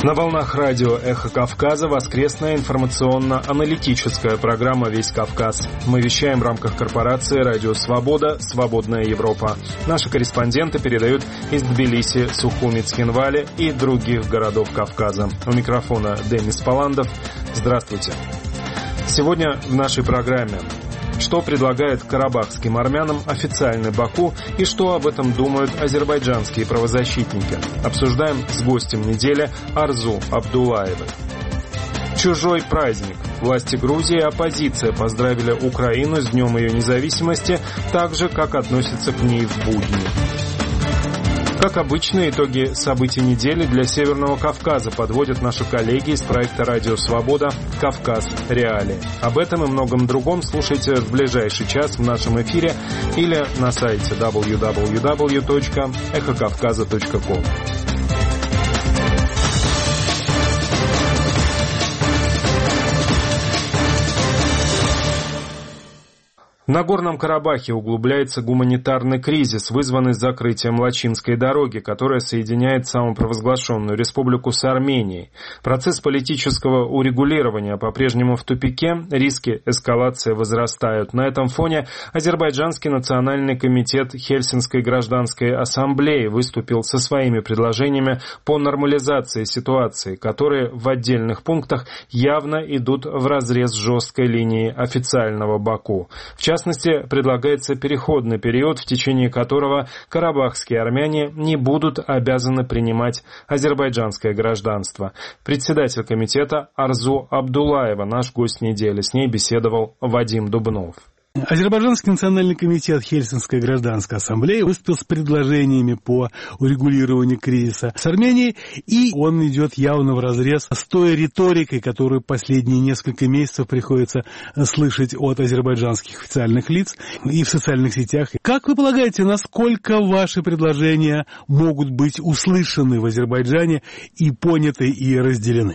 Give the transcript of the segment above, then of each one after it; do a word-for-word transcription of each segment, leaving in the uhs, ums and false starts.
На волнах радио «Эхо Кавказа» воскресная информационно-аналитическая программа «Весь Кавказ». Мы вещаем в рамках корпорации «Радио Свобода. Свободная Европа». Наши корреспонденты передают из Тбилиси, Сухуми, Цхинвали и других городов Кавказа. У микрофона Денис Паландов. Здравствуйте. Сегодня в нашей программе: что предлагает карабахским армянам официальный Баку и что об этом думают азербайджанские правозащитники. Обсуждаем с гостем недели Арзу Абдуллаевой. Чужой праздник. Власти Грузии и оппозиция поздравили Украину с Днем ее независимости, так же, как относятся к ней в будни. Как обычно, итоги событий недели для Северного Кавказа подводят наши коллеги из проекта «Радио Свобода. Кавказ. Реалии». Об этом и многом другом слушайте в ближайший час в нашем эфире или на сайте дабл ю дабл ю дабл ю точка эхо кавказа точка ком. В Нагорном Карабахе углубляется гуманитарный кризис, вызванный закрытием Лачинской дороги, которая соединяет самопровозглашенную республику с Арменией. Процесс политического урегулирования по-прежнему в тупике, риски эскалации возрастают. На этом фоне Азербайджанский национальный комитет Хельсинской гражданской ассамблеи выступил со своими предложениями по нормализации ситуации, которые в отдельных пунктах явно идут вразрез с жесткой линией официального Баку. В частности, В частности, предлагается переходный период, в течение которого карабахские армяне не будут обязаны принимать азербайджанское гражданство. Председатель комитета Арзу Абдуллаева, наш гость недели. С ней беседовал Вадим Дубнов. Азербайджанский национальный комитет Хельсинской гражданской ассамблеи выступил с предложениями по урегулированию кризиса с Арменией, и он идет явно вразрез с той риторикой, которую последние несколько месяцев приходится слышать от азербайджанских официальных лиц и в социальных сетях. Как вы полагаете, насколько ваши предложения могут быть услышаны в Азербайджане и поняты и разделены?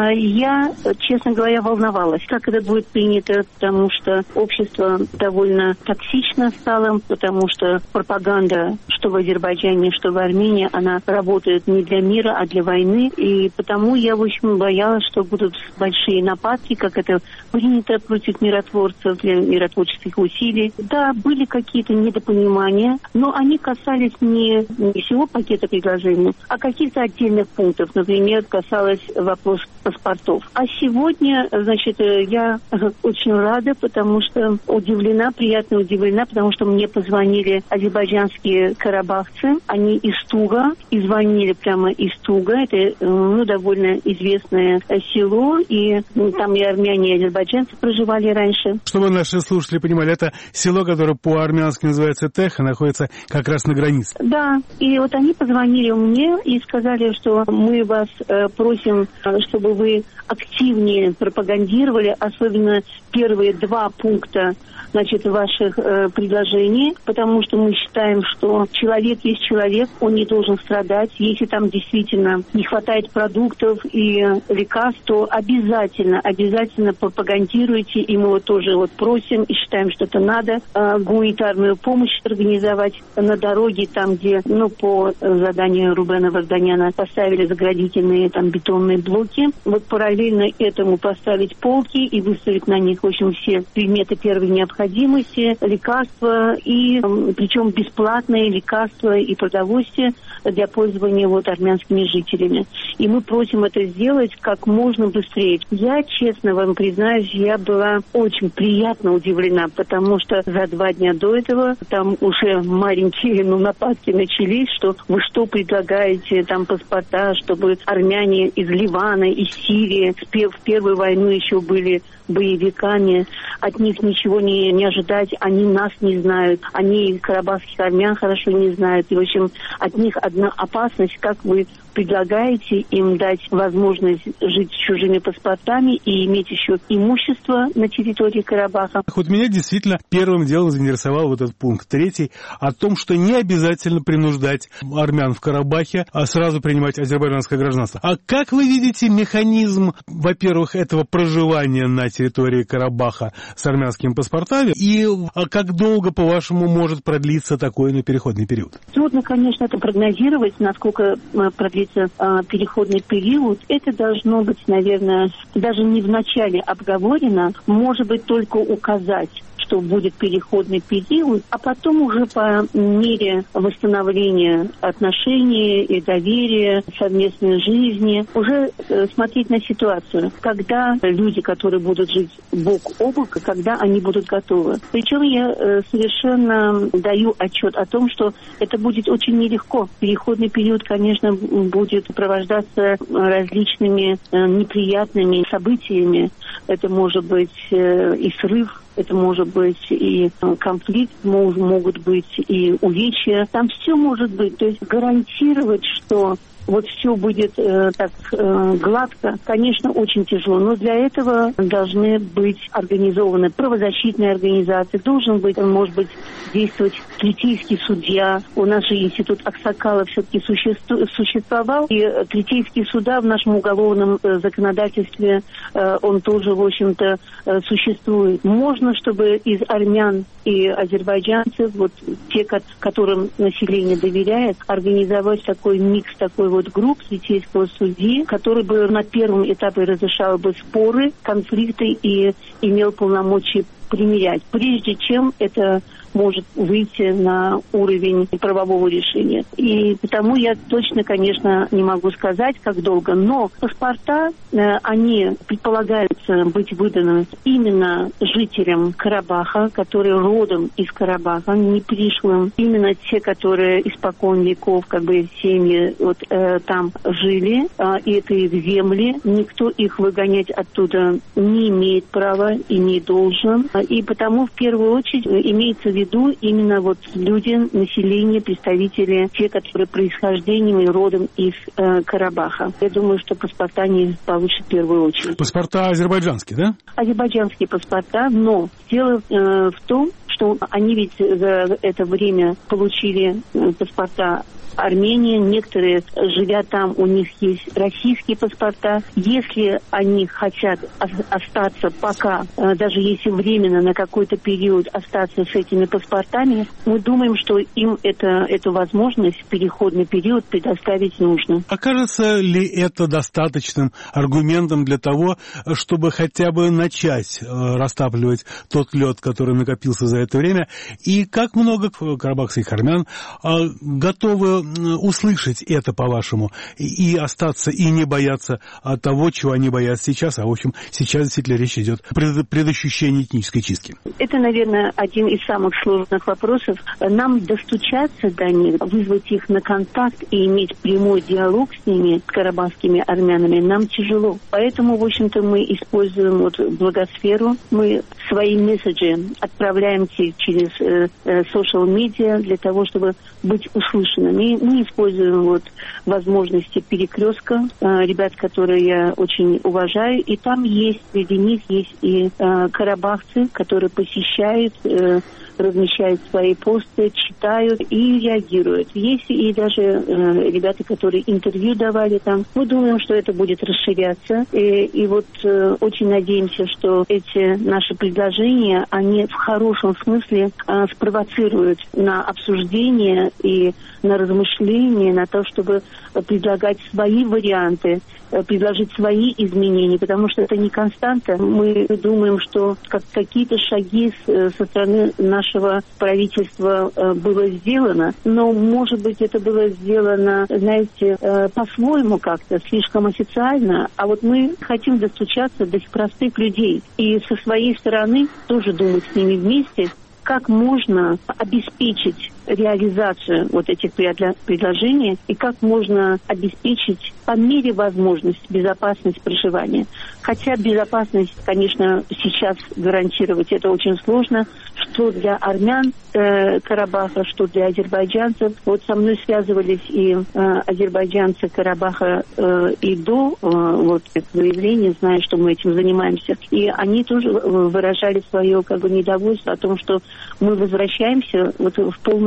Я, честно говоря, волновалась, как это будет принято, потому что общество довольно токсично стало, потому что пропаганда, что в Азербайджане, что в Армении, она работает не для мира, а для войны. И потому я, в общем, боялась, что будут большие нападки, как это принято против миротворцев, для миротворческих усилий. Да, были какие-то недопонимания, но они касались не, не всего пакета предложений, а каких-то отдельных пунктов. Например, касалось вопрос паспортов. А сегодня, значит, я очень рада, потому что удивлена, приятно удивлена, потому что мне позвонили азербайджанские карабахцы, они из Туга, и звонили прямо из Туга, это ну, довольно известное село, и ну, там и армяне, и азербайджанцы проживали раньше. Чтобы наши слушатели понимали, это село, которое по-армянски называется Теха, находится как раз на границе. Да, и вот они позвонили мне и сказали, что мы вас э, просим, чтобы вы активнее пропагандировали, особенно первые два пункта, значит, ваших э, предложений, потому что мы считаем, что человек есть человек, он не должен страдать. Если там действительно не хватает продуктов и лекарств, то обязательно, обязательно пропагандируйте, и мы вот тоже вот просим и считаем, что это надо, э, гуманитарную помощь организовать на дороге, там, где, ну, по заданию Рубена Варданяна поставили заградительные там бетонные блоки. Вот параллельно этому поставить полки и выставить на них, в общем, все предметы первой необходимости, лекарства, и причем бесплатные лекарства и продовольствие для пользования вот армянскими жителями. И мы просим это сделать как можно быстрее. Я, честно вам признаюсь, я была очень приятно удивлена, потому что за два дня до этого там уже маленькие ну, нападки начались, что вы что предлагаете, там паспорта, чтобы армяне из Ливана, из Сирии в первую войну еще были боевиками, от них ничего не, не ожидать, они нас не знают, они карабахских армян хорошо не знают, и, в общем, от них одна опасность, как вы предлагаете им дать возможность жить с чужими паспортами и иметь еще имущество на территории Карабаха. Вот меня действительно первым делом заинтересовал вот этот пункт третий о том, что не обязательно принуждать армян в Карабахе, а сразу принимать азербайджанское гражданство. А как вы видите механизм, во-первых, этого проживания на территории Карабаха с армянскими паспортами, и а как долго, по-вашему, может продлиться такой ну, переходный период? Трудно, конечно, это прогнозировать, насколько продлится говорится переходный период, это должно быть, наверное, даже не в начале обговорено, может быть, только указать, что будет переходный период, а потом уже по мере восстановления отношений и доверия, совместной жизни, уже э, смотреть на ситуацию, когда люди, которые будут жить бок о бок, когда они будут готовы. Причем я э, совершенно даю отчет о том, что это будет очень нелегко. Переходный период, конечно, будет сопровождаться различными э, неприятными событиями. Это может быть э, и срыв, это может быть и конфликт, могут быть и увечья. Там все может быть. То есть гарантировать, что вот все будет э, так э, гладко, конечно, очень тяжело. Но для этого должны быть организованы правозащитные организации, должен быть, может быть, действовать третейский судья. У нас же институт Аксакала все-таки существу, существовал, и третейские суда в нашем уголовном э, законодательстве, э, он тоже, в общем-то, э, существует. Можно, чтобы из армян и азербайджанцев, вот те, которым население доверяет, организовать такой микс, такой вот групп третейского судьи, который бы на первом этапе разрешал бы споры, конфликты и имел полномочия примирять, прежде чем это может выйти на уровень правового решения. И потому я точно, конечно, не могу сказать, как долго, но паспорта, э, они предполагаются быть выданы именно жителям Карабаха, которые родом из Карабаха, не пришлым, именно те, которые испокон веков, как бы семьи вот э, там жили, э, и это их земли, никто их выгонять оттуда не имеет права и не должен. И потому в первую очередь имеется в виду именно вот люди, население, представители, те, которые происхождением и родом из э, Карабаха. Я думаю, что паспорта они получат в первую очередь. Паспорта азербайджанские, да? Азербайджанские паспорта, но дело э, в том, что они ведь за это время получили э, паспорта Армении, некоторые, живя там, у них есть российские паспорта. Если они хотят остаться пока, даже если временно на какой-то период остаться с этими паспортами, мы думаем, что им это, эту возможность в переходный период предоставить нужно. Окажется ли это достаточным аргументом для того, чтобы хотя бы начать растапливать тот лед, который накопился за это время? И как много карабахских армян готовы услышать это, по-вашему, и, и остаться, и не бояться от того, чего они боятся сейчас, а, в общем, сейчас действительно речь идет о пред, предощущении этнической чистки? Это, наверное, один из самых сложных вопросов. Нам достучаться до них, вызвать их на контакт и иметь прямой диалог с ними, с карабахскими армянами, нам тяжело. Поэтому, в общем-то, мы используем вот благосферу, мы свои месседжи отправляем через социал-медиа для того, чтобы быть услышанными. Мы используем вот возможности перекрестка, э, ребят, которые я очень уважаю, и там есть, среди них есть и э, карабахцы, которые посещают, э, размещают свои посты, читают и реагируют. Есть и даже э, ребята, которые интервью давали там. Мы думаем, что это будет расширяться, и, и вот э, очень надеемся, что эти наши предложения, они в хорошем смысле э, спровоцируют на обсуждение и на размышления, на то, чтобы предлагать свои варианты, предложить свои изменения, потому что это не константа. Мы думаем, что как какие-то шаги с, со стороны нашего правительства было сделано, но, может быть, это было сделано, знаете, по-своему как-то, слишком официально, а вот мы хотим достучаться до простых людей и со своей стороны тоже думать с ними вместе, как можно обеспечить реализацию вот этих предложений и как можно обеспечить по мере возможности безопасность проживания. Хотя безопасность, конечно, сейчас гарантировать это очень сложно, что для армян э, Карабаха, что для азербайджанцев. Вот со мной связывались и э, азербайджанцы Карабаха э, и до э, вот этого явления, зная, что мы этим занимаемся. И они тоже выражали свое как бы недовольство о том, что мы возвращаемся вот в полную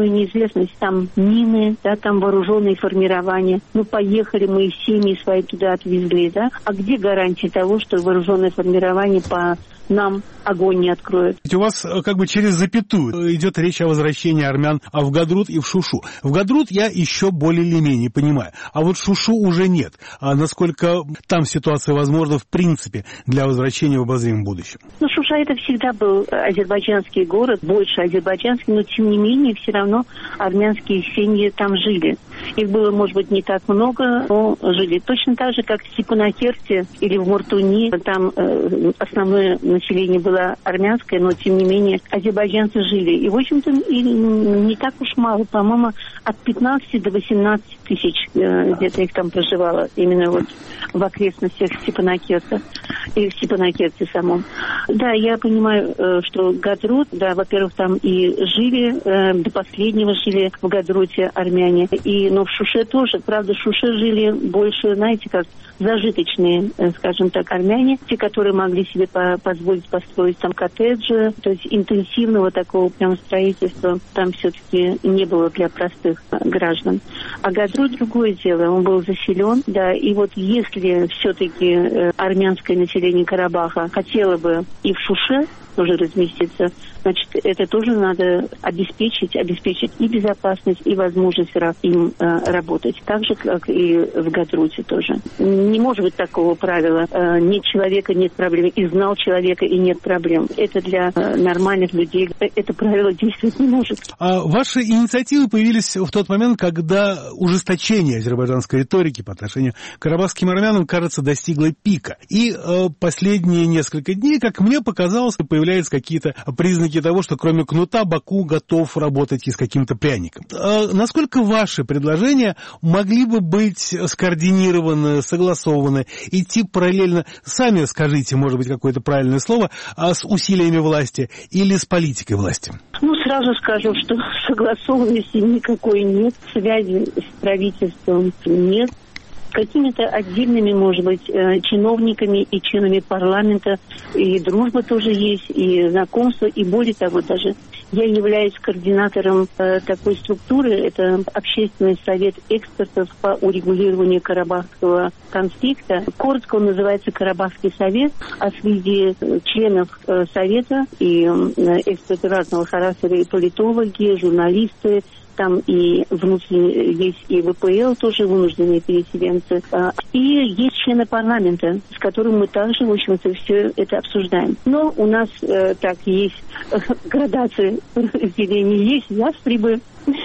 полная неизвестность. Там мины, да, там вооруженные формирования. Ну, поехали, мы и семьи свои туда отвезли, да. А где гарантия того, что вооруженное формирование по нам огонь не откроет? У вас как бы через запятую идет речь о возвращении армян в Гадрут и в Шушу. В Гадрут я еще более или менее понимаю, а вот Шушу уже нет. А насколько там ситуация возможна в принципе для возвращения в обозримом будущем? Ну, Шуша это всегда был азербайджанский город, больше азербайджанский, но тем не менее все равно армянские семьи там жили. Их было, может быть, не так много, но жили. Точно так же, как в Степанакерте или в Муртуни, там э, основное население было армянское, но тем не менее азербайджанцы жили. И, в общем-то, и не так уж мало, по-моему, от пятнадцати до восемнадцати тысяч э, где-то их там проживало, именно вот в окрестностях Степанакерта и в Степанакерте самом. Да, я понимаю, э, что Гадрут, да, во-первых, там и жили, э, до последнего жили в Гадруте армяне, и, но в Шуше тоже, правда, в Шуше жили больше, знаете, как зажиточные, э, скажем так, армяне, те, которые могли себе по- позволить построить там коттеджи, то есть интенсивного такого прям строительства там все-таки не было для простых э, граждан. А Гадрут другое дело, он был заселен, да, и вот если все-таки э, армянское население Карабаха хотело бы и в Шуше тоже разместиться, значит, это тоже надо обеспечить, обеспечить и безопасность, и возможность им э, работать. Так же, как и в Гадруте тоже. Не может быть такого правила. Э, нет человека, нет проблем. И знал человека, и нет проблем. Это для э, нормальных людей. Это правило действовать не может. А ваши инициативы появились в тот момент, когда ужесточение азербайджанской риторики по отношению к карабахским армянам, кажется, достигло пика. И э, последние несколько дней, как мне показалось, появляются какие-то признаки того, что кроме кнута Баку готов работать и с каким-то пряником. А насколько ваши предложения могли бы быть скоординированы, согласованы, идти параллельно, сами скажите, может быть, какое-то правильное слово, а с усилиями власти или с политикой власти? Ну, сразу скажу, что согласованности никакой нет, связи с правительством нет. Какими-то отдельными, может быть, чиновниками и членами парламента и дружба тоже есть, и знакомство, и более того даже. Я являюсь координатором э, такой структуры, это Общественный совет экспертов по урегулированию карабахского конфликта. Коротко он называется Карабахский совет, а среди членов э, совета и э, эксперты разного характера, и политологи, журналисты, там и внутренне есть и ВПЛ, тоже вынужденные переселенцы, и есть члены парламента, с которым мы также, в общем-то, все это обсуждаем. Но у нас э, так есть э, градации разделения, есть ястребы,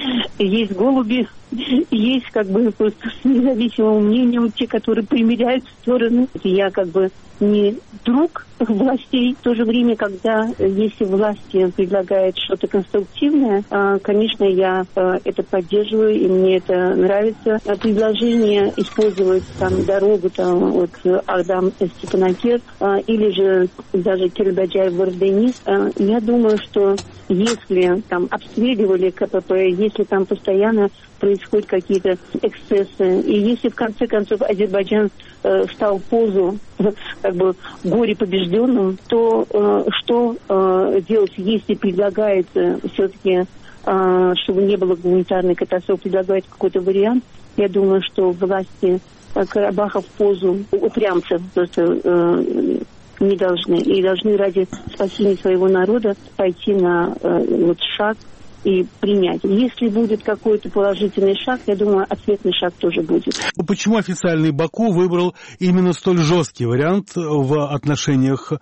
есть голуби, есть как бы просто с независимым мнением те, которые примиряют стороны. Я как бы не друг властей. В то же время, когда если власти предлагают что-то конструктивное, конечно, я это поддерживаю, и мне это нравится. Предложение использовать там дорогу там вот Ардам-Степанакерт или же даже Кирбаджаев-Варденис, я думаю, что если там обстреливали КПП, если там постоянно происходят какие-то эксцессы, и если в конце концов Азербайджан э, встал в позу как бы горе побежденным, то э, что э, делать, если предлагает э, все-таки, э, чтобы не было гуманитарной катастрофы, предлагает какой-то вариант, я думаю, что власти э, Карабаха в позу упрямцев просто э, не должны. И должны ради спасения своего народа пойти на э, вот шаг и принять. Если будет какой-то положительный шаг, я думаю, ответный шаг тоже будет. Почему официальный Баку выбрал именно столь жесткий вариант в отношениях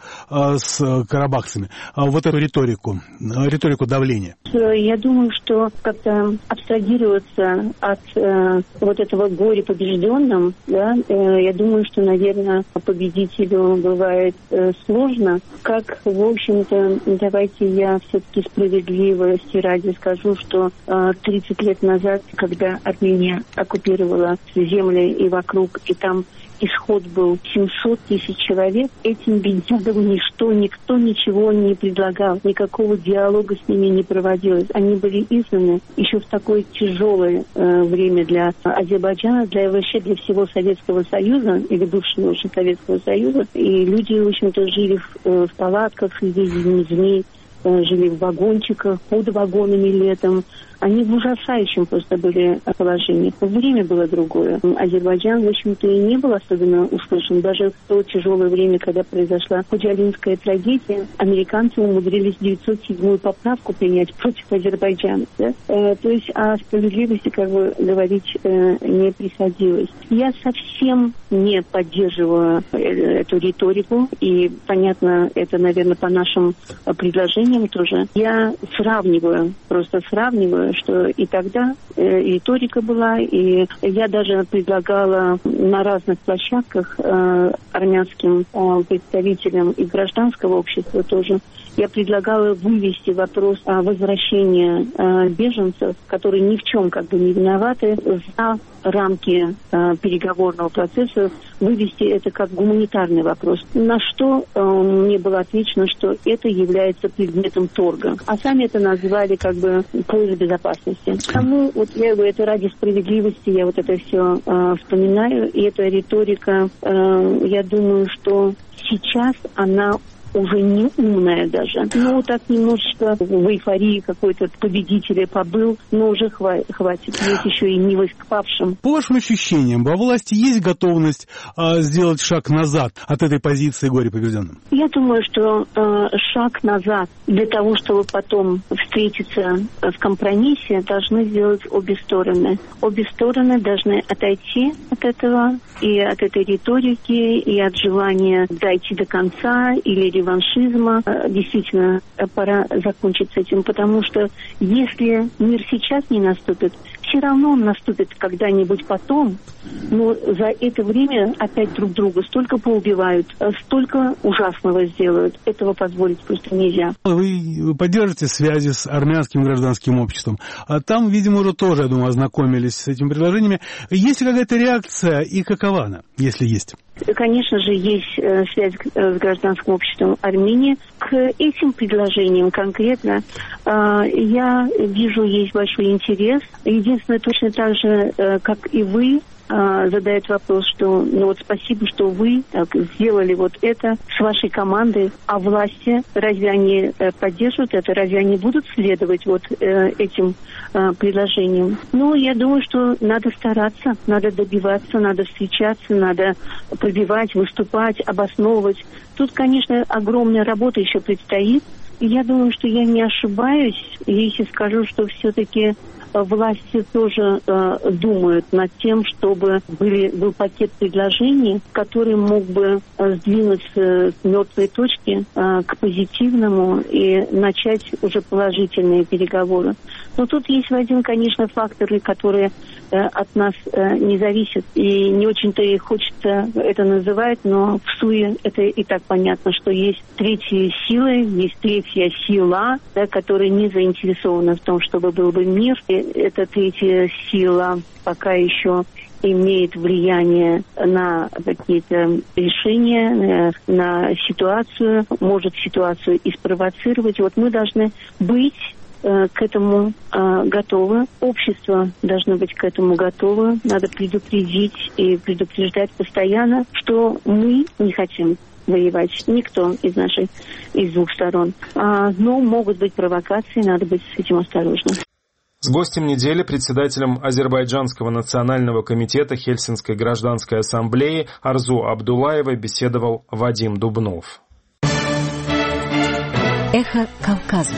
с карабахцами? Вот эту риторику, риторику давления. Я думаю, что как-то абстрагироваться от э, вот этого горя побежденным, да, э, я думаю, что, наверное, победителю бывает э, сложно. Как, в общем-то, давайте я все-таки справедливости ради скажу, что э, тридцать лет назад, когда Армения оккупировала земли и вокруг, и там исход был семьсот тысяч человек, этим беднягам ничто, никто ничего не предлагал, никакого диалога с ними не проводилось. Они были изгнаны еще в такое тяжелое э, время для Азербайджана, для вообще для всего Советского Союза, или бывшего уже Советского Союза. И люди, в общем-то, жили в, э, в палатках, среди змей, жили в вагончиках, под вагонами летом. Они в ужасающем просто были положении. Время было другое. Азербайджан, в общем-то, и не был особенно услышан. Даже в то тяжелое время, когда произошла Худжалинская трагедия, американцы умудрились девятьсот седьмую поправку принять против Азербайджана. Да? Э, то есть о справедливости, как бы, говорить э, не приходилось. Я совсем не поддерживаю эту риторику. И, понятно, это, наверное, по нашим предложениям тоже. Я сравниваю, просто сравниваю, что и тогда э, риторика была, и я даже предлагала на разных площадках э, армянским э, представителям и гражданского общества тоже, я предлагала вывести вопрос о возвращении э, беженцев, которые ни в чем как бы не виноваты, за рамки э, переговорного процесса, вывести это как гуманитарный вопрос. На что э, мне было отвечено, что это является предметом торга. А сами это назвали как бы поиск безопасности. Тому, вот я говорю, это ради справедливости, я вот это все э, вспоминаю, и эта риторика, э, я думаю, что сейчас она уже не умная даже. Ну, так немножечко в эйфории какой-то победителя побыл, но уже хва- хватит. Есть еще и милость к павшим. По вашим ощущениям, во власти есть готовность э, сделать шаг назад от этой позиции горе-побежденным? Я думаю, что э, шаг назад для того, чтобы потом встретиться в компромиссе, должны сделать обе стороны. Обе стороны должны отойти от этого, и от этой риторики, и от желания дойти до конца, или реваншизма. Действительно, пора закончить с этим, потому что если мир сейчас не наступит, все равно он наступит когда-нибудь потом, но за это время опять друг друга столько поубивают, столько ужасного сделают. Этого позволить просто нельзя. Вы поддержите связи с армянским гражданским обществом. А там, видимо, уже тоже, я думаю, ознакомились с этими предложениями. Есть ли какая-то реакция и какова она, если есть? Конечно же, есть э, связь э, с гражданским обществом Армении. К этим предложениям конкретно э, я вижу, есть большой интерес. Единственное, точно так же, э, как и вы, задает вопрос, что ну вот спасибо, что вы так, сделали вот это с вашей командой, а власти разве они э, поддерживают это, разве они будут следовать вот э, этим э, предложениям? Ну, я думаю, что надо стараться, надо добиваться, надо встречаться, надо пробивать, выступать, обосновывать. Тут, конечно, огромная работа еще предстоит. И я думаю, что я не ошибаюсь, если скажу, что все-таки власти тоже э, думают над тем, чтобы были, был пакет предложений, который мог бы э, сдвинуть э, с мертвой точки э, к позитивному и начать уже положительные переговоры. Но тут есть один, конечно, факторы, которые э, от нас э, не зависят. И не очень-то и хочется это называть, но в СУЕ это и так понятно, что есть третьи силы, есть третья сила, да, которая не заинтересована в том, чтобы был бы мир. И эта третья сила пока еще имеет влияние на какие-то решения, на ситуацию, может ситуацию и спровоцировать. Вот мы должны быть э, к этому э, готовы. Общество должно быть к этому готово. Надо предупредить и предупреждать постоянно, что мы не хотим воевать. Никто из нашей, из двух сторон. А, но могут быть провокации, надо быть с этим осторожным. С гостем недели, председателем Азербайджанского национального комитета Хельсинской гражданской ассамблеи Арзу Абдуллаевой беседовал Вадим Дубнов. Эхо Кавказа.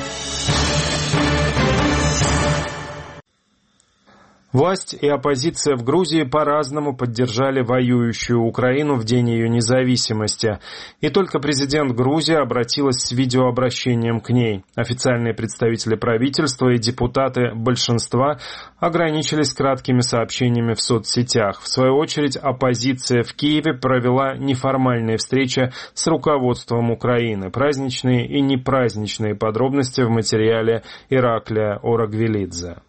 Власть и оппозиция в Грузии по-разному поддержали воюющую Украину в день ее независимости. И только президент Грузии обратилась с видеообращением к ней. Официальные представители правительства и депутаты большинства ограничились краткими сообщениями в соцсетях. В свою очередь, оппозиция в Киеве провела неформальные встречи с руководством Украины. Праздничные и непраздничные подробности в материале Ираклия Орагвелидзе.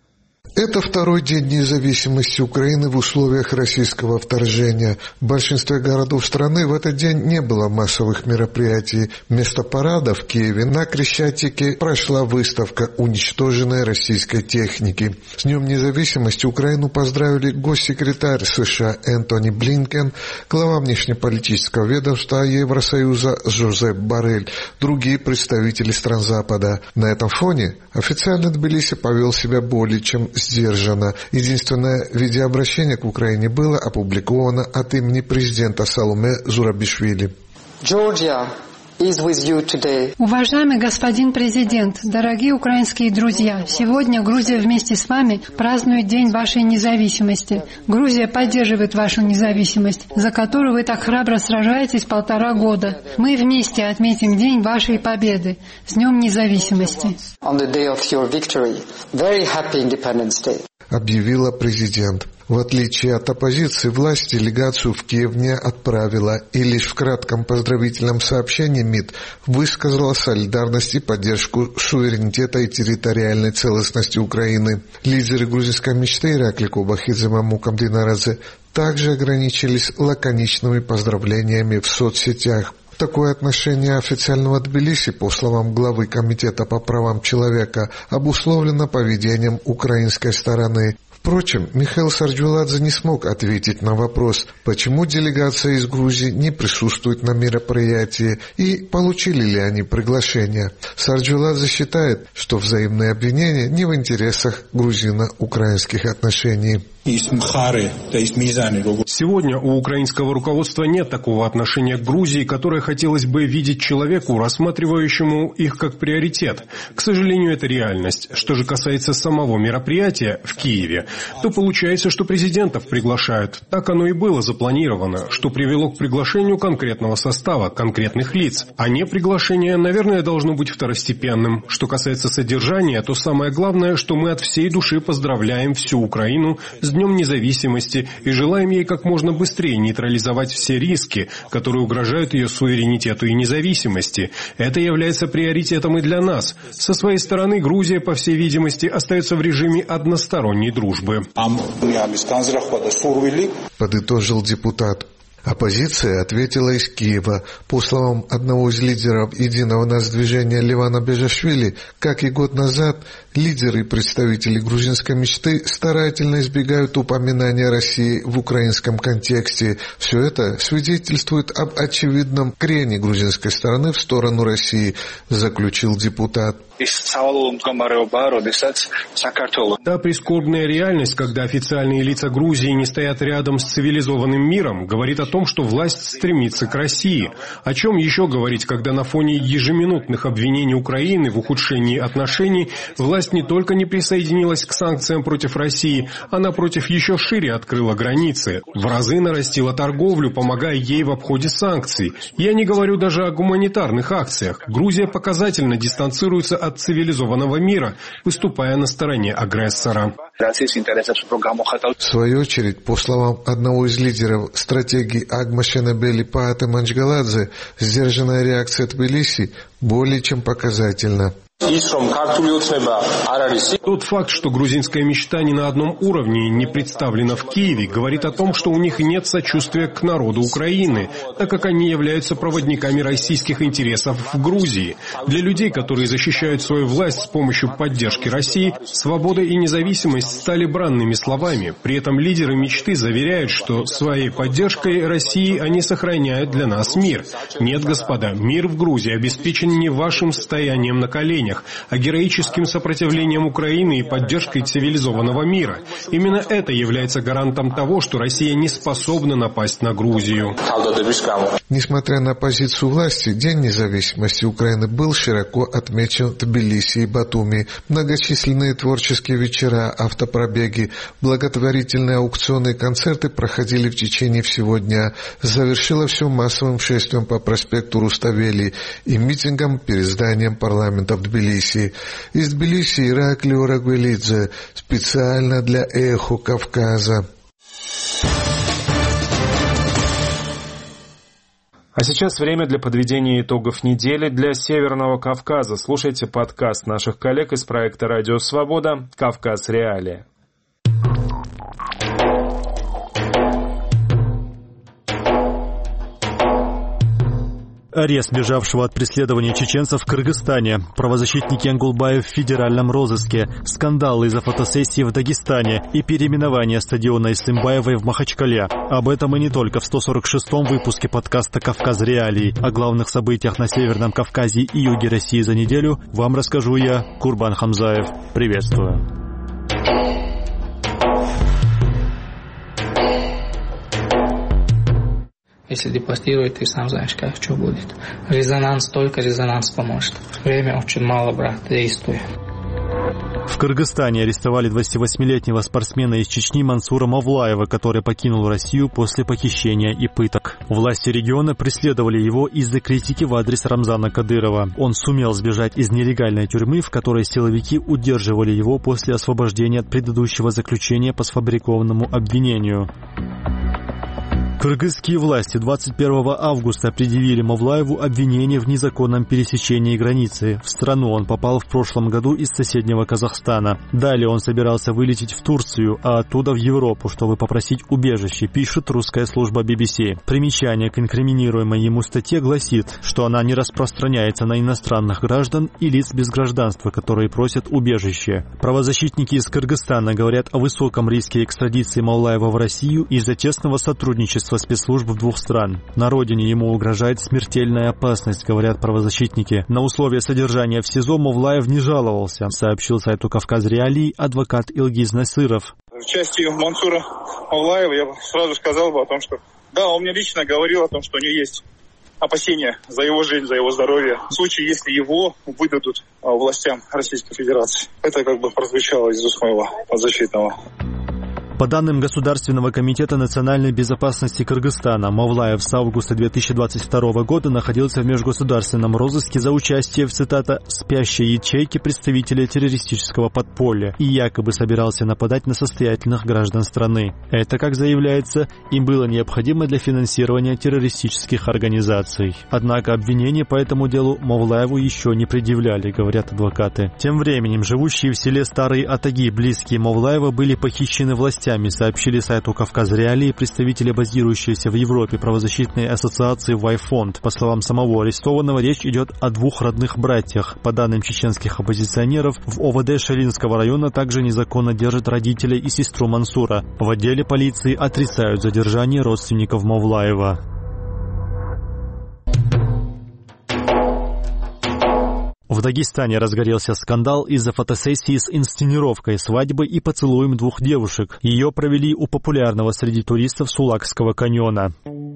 Это второй день независимости Украины в условиях российского вторжения. В большинстве городов страны в этот день не было массовых мероприятий. Вместо парада в Киеве на Крещатике прошла выставка уничтоженной российской техники. С Днем независимости Украину поздравили госсекретарь США Энтони Блинкен, глава внешнеполитического ведомства Евросоюза Жозеп Боррель, другие представители стран Запада. На этом фоне официально Тбилиси повел себя более чем сдержанно. Единственное видеообращение к Украине было опубликовано от имени президента Саломе Зурабишвили. Georgia is with you today. Уважаемый господин президент, дорогие украинские друзья, сегодня Грузия вместе с вами празднует День вашей независимости. Грузия поддерживает вашу независимость, за которую вы так храбро сражаетесь полтора года. Мы вместе отметим День вашей победы. С Днем независимости. On the day of your victory. Very happy Independence Day. Объявила президент. В отличие от оппозиции, власть делегацию в Киев не отправила и лишь в кратком поздравительном сообщении МИД высказала солидарность и поддержку суверенитета и территориальной целостности Украины. Лидеры грузинской мечты Иракли Кобахидзе, Мамукам Динарадзе также ограничились лаконичными поздравлениями в соцсетях. Такое отношение официального Тбилиси, по словам главы Комитета по правам человека, обусловлено поведением украинской стороны. Впрочем, Михаил Сарджуладзе не смог ответить на вопрос, почему делегация из Грузии не присутствует на мероприятии и получили ли они приглашение. Сарджуладзе считает, что взаимные обвинения не в интересах грузино-украинских отношений. Сегодня у украинского руководства нет такого отношения к Грузии, которое хотелось бы видеть человеку, рассматривающему их как приоритет. К сожалению, это реальность. Что же касается самого мероприятия в Киеве, то получается, что президентов приглашают. Так оно и было запланировано, что привело к приглашению конкретного состава, конкретных лиц. А не приглашение, наверное, должно быть второстепенным. Что касается содержания, то самое главное, что мы от всей души поздравляем всю Украину с Днем независимости и желаем ей как можно быстрее нейтрализовать все риски, которые угрожают ее суверенитету и независимости. Это является приоритетом и для нас. Со своей стороны, Грузия, по всей видимости, остается в режиме односторонней дружбы. Подытожил депутат. Оппозиция ответила из Киева. По словам одного из лидеров Единого нацдвижения Левана Бежашвили, как и год назад, лидеры и представители грузинской мечты старательно избегают упоминания России в украинском контексте. Все это свидетельствует об очевидном крене грузинской стороны в сторону России, заключил депутат. Та прискорбная реальность, когда официальные лица Грузии не стоят рядом с цивилизованным миром, говорит о том, что власть стремится к России. О чем еще говорить, когда на фоне ежеминутных обвинений Украины в ухудшении отношений власть не только не присоединилась к санкциям против России, а напротив еще шире открыла границы, в разы нарастила торговлю, помогая ей в обходе санкций. Я не говорю даже о гуманитарных акциях. Грузия показательно дистанцируется от цивилизованного мира, выступая на стороне агрессора. В свою очередь, по словам одного из лидеров стратегии Агмашенабели Пааты Манчгаладзе, сдержанная реакция Тбилиси более чем показательна. Тот факт, что грузинская мечта ни на одном уровне не представлена в Киеве, говорит о том, что у них нет сочувствия к народу Украины, так как они являются проводниками российских интересов в Грузии. Для людей, которые защищают свою власть с помощью поддержки России, свобода и независимость стали бранными словами. При этом лидеры мечты заверяют, что своей поддержкой России они сохраняют для нас мир. Нет, господа, мир в Грузии обеспечен не вашим стоянием на коленях, а героическим сопротивлением Украины и поддержкой цивилизованного мира. Именно это является гарантом того, что Россия не способна напасть на Грузию. Несмотря на позицию власти, День независимости Украины был широко отмечен в Тбилиси и Батуми. Многочисленные творческие вечера, автопробеги, благотворительные аукционы и концерты проходили в течение всего дня. Завершило все массовым шествием по проспекту Руставели и митингом перед зданием парламента в Тбилиси. Из Тбилиси Иракли Орагвелидзе специально для «Эхо Кавказа». А сейчас время для подведения итогов недели для Северного Кавказа. Слушайте подкаст наших коллег из проекта «Радио Свобода. Кавказ. Реалии». Арест бежавшего от преследования чеченцев в Кыргызстане. Правозащитники Энгулбаев в федеральном розыске. Скандалы из-за фотосессии в Дагестане и переименование стадиона Ислимбаевой в Махачкале. Об этом и не только в сто сорок шестом выпуске подкаста «Кавказ. Реалии». О главных событиях на Северном Кавказе и юге России за неделю вам расскажу я, Курбан Хамзаев. Приветствую. Если депортируют, ты сам знаешь, как что будет. Резонанс, только резонанс поможет. Время очень мало, брат, действуй. В Кыргызстане арестовали двадцативосьмилетнего спортсмена из Чечни Мансура Мавлаева, который покинул Россию после похищения и пыток. Власти региона преследовали его из-за критики в адрес Рамзана Кадырова. Он сумел сбежать из нелегальной тюрьмы, в которой силовики удерживали его после освобождения от предыдущего заключения по сфабрикованному обвинению. Кыргызские власти двадцать первого августа предъявили Мавлаеву обвинение в незаконном пересечении границы. В страну он попал в прошлом году из соседнего Казахстана. Далее он собирался вылететь в Турцию, а оттуда в Европу, чтобы попросить убежище, пишет русская служба би би си. Примечание к инкриминируемой ему статье гласит, что она не распространяется на иностранных граждан и лиц без гражданства, которые просят убежище. Правозащитники из Кыргызстана говорят о высоком риске экстрадиции Мавлаева в Россию из-за тесного сотрудничества спецслужб двух стран. На родине ему угрожает смертельная опасность, говорят правозащитники. На условия содержания в СИЗО Мавлаев не жаловался, сообщил сайту «Кавказ. Реалии» адвокат Илгиз Насыров. В части Мансура Мавлаева я бы сразу сказал бы о том, что да, он мне лично говорил о том, что у него есть опасения за его жизнь, за его здоровье. В случае, если его выдадут властям Российской Федерации. Это как бы прозвучало из уст моего подзащитного. По данным Государственного комитета национальной безопасности Кыргызстана, Мавлаев с августа две тысячи двадцать второго года находился в межгосударственном розыске за участие в, цитата, «спящей ячейке представителя террористического подполья» и якобы собирался нападать на состоятельных граждан страны. Это, как заявляется, им было необходимо для финансирования террористических организаций. Однако обвинения по этому делу Мавлаеву еще не предъявляли, говорят адвокаты. Тем временем живущие в селе Старые Атаги близкие Мавлаева были похищены властями, сообщили сайту «Кавказ. Реалии» представители базирующейся в Европе правозащитной ассоциации «Вайфонд». По словам самого арестованного, речь идет о двух родных братьях. По данным чеченских оппозиционеров, в о вэ дэ Шаринского района также незаконно держат родителей и сестру Мансура. В отделе полиции отрицают задержание родственников Мавлаева. В Дагестане разгорелся скандал из-за фотосессии с инсценировкой свадьбы и поцелуем двух девушек. Ее провели у популярного среди туристов Сулакского каньона.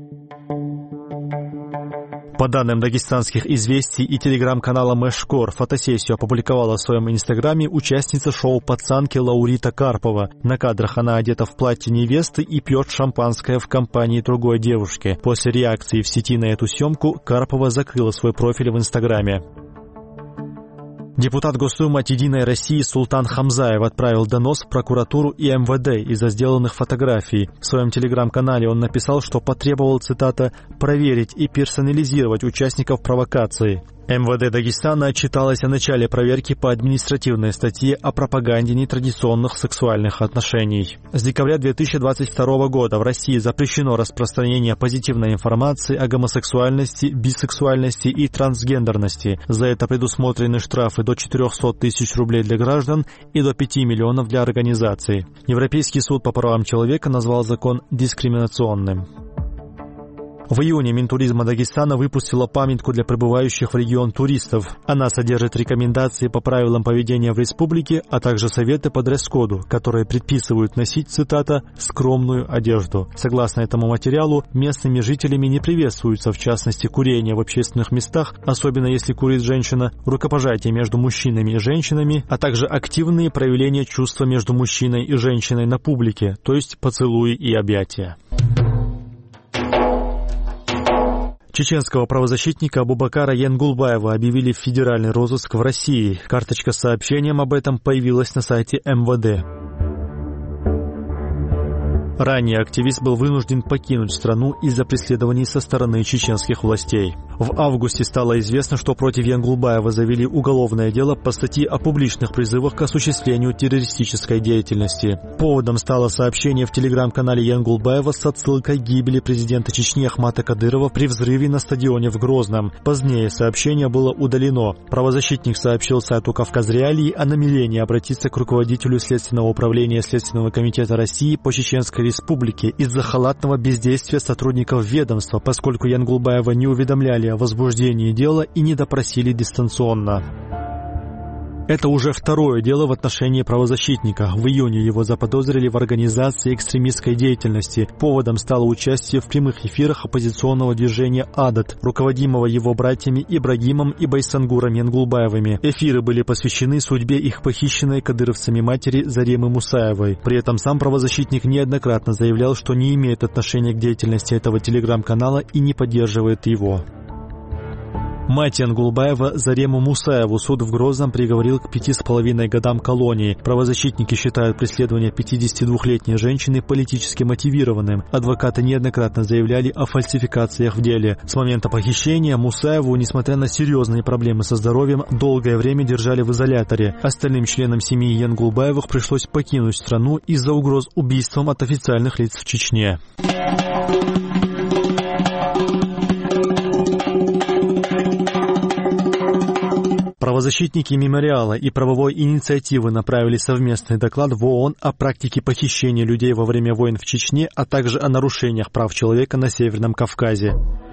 По данным дагестанских известий и телеграм-канала Мэшкор, фотосессию опубликовала в своем инстаграме участница шоу «Пацанки» Лаурита Карпова. На кадрах она одета в платье невесты и пьет шампанское в компании другой девушки. После реакции в сети на эту съемку Карпова закрыла свой профиль в инстаграме. Депутат Госдумы от «Единой России» Султан Хамзаев отправил донос в прокуратуру и эм вэ дэ из-за сделанных фотографий. В своем телеграм-канале он написал, что потребовал, цитата, «проверить и персонализировать участников провокации». эм вэ дэ Дагестана отчиталась о начале проверки по административной статье о пропаганде нетрадиционных сексуальных отношений. С декабря две тысячи двадцать второго года в России запрещено распространение позитивной информации о гомосексуальности, бисексуальности и трансгендерности. За это предусмотрены штрафы до четырехсот тысяч рублей для граждан и до пяти миллионов для организаций. Европейский суд по правам человека назвал закон дискриминационным. В июне Минтуризма Дагестана выпустила памятку для прибывающих в регион туристов. Она содержит рекомендации по правилам поведения в республике, а также советы по дресс-коду, которые предписывают носить, цитата, «скромную одежду». Согласно этому материалу, местными жителями не приветствуется, в частности, курение в общественных местах, особенно если курит женщина, рукопожатие между мужчинами и женщинами, а также активные проявления чувства между мужчиной и женщиной на публике, то есть поцелуи и объятия. Чеченского правозащитника Абубакара Янгулбаева объявили в федеральный розыск в России. Карточка с сообщением об этом появилась на сайте эм вэ дэ. Ранее активист был вынужден покинуть страну из-за преследований со стороны чеченских властей. В августе стало известно, что против Янгулбаева завели уголовное дело по статье о публичных призывах к осуществлению террористической деятельности. Поводом стало сообщение в телеграм-канале Янгулбаева с отсылкой к гибели президента Чечни Ахмата Кадырова при взрыве на стадионе в Грозном. Позднее сообщение было удалено. Правозащитник сообщил сайту «Кавказреалии» о намерении обратиться к руководителю Следственного управления Следственного комитета России по Чеченской Республике из-за халатного бездействия сотрудников ведомства, поскольку Янгулбаева не уведомляли о возбуждении дела и не допросили дистанционно. Это уже второе дело в отношении правозащитника. В июне его заподозрили в организации экстремистской деятельности. Поводом стало участие в прямых эфирах оппозиционного движения «Адат», руководимого его братьями Ибрагимом и Байсангуром Янгулбаевыми. Эфиры были посвящены судьбе их похищенной кадыровцами матери Заремы Мусаевой. При этом сам правозащитник неоднократно заявлял, что не имеет отношения к деятельности этого телеграм-канала и не поддерживает его. Мать Янгулбаева Зарему Мусаеву суд в Грозном приговорил к пяти с половиной годам колонии. Правозащитники считают преследование пятидесятидвухлетней женщины политически мотивированным. Адвокаты неоднократно заявляли о фальсификациях в деле. С момента похищения Мусаеву, несмотря на серьезные проблемы со здоровьем, долгое время держали в изоляторе. Остальным членам семьи Янгулбаевых пришлось покинуть страну из-за угроз убийством от официальных лиц в Чечне. Правозащитники «Мемориала» и правовой инициативы направили совместный доклад в ООН о практике похищения людей во время войн в Чечне, а также о нарушениях прав человека на Северном Кавказе.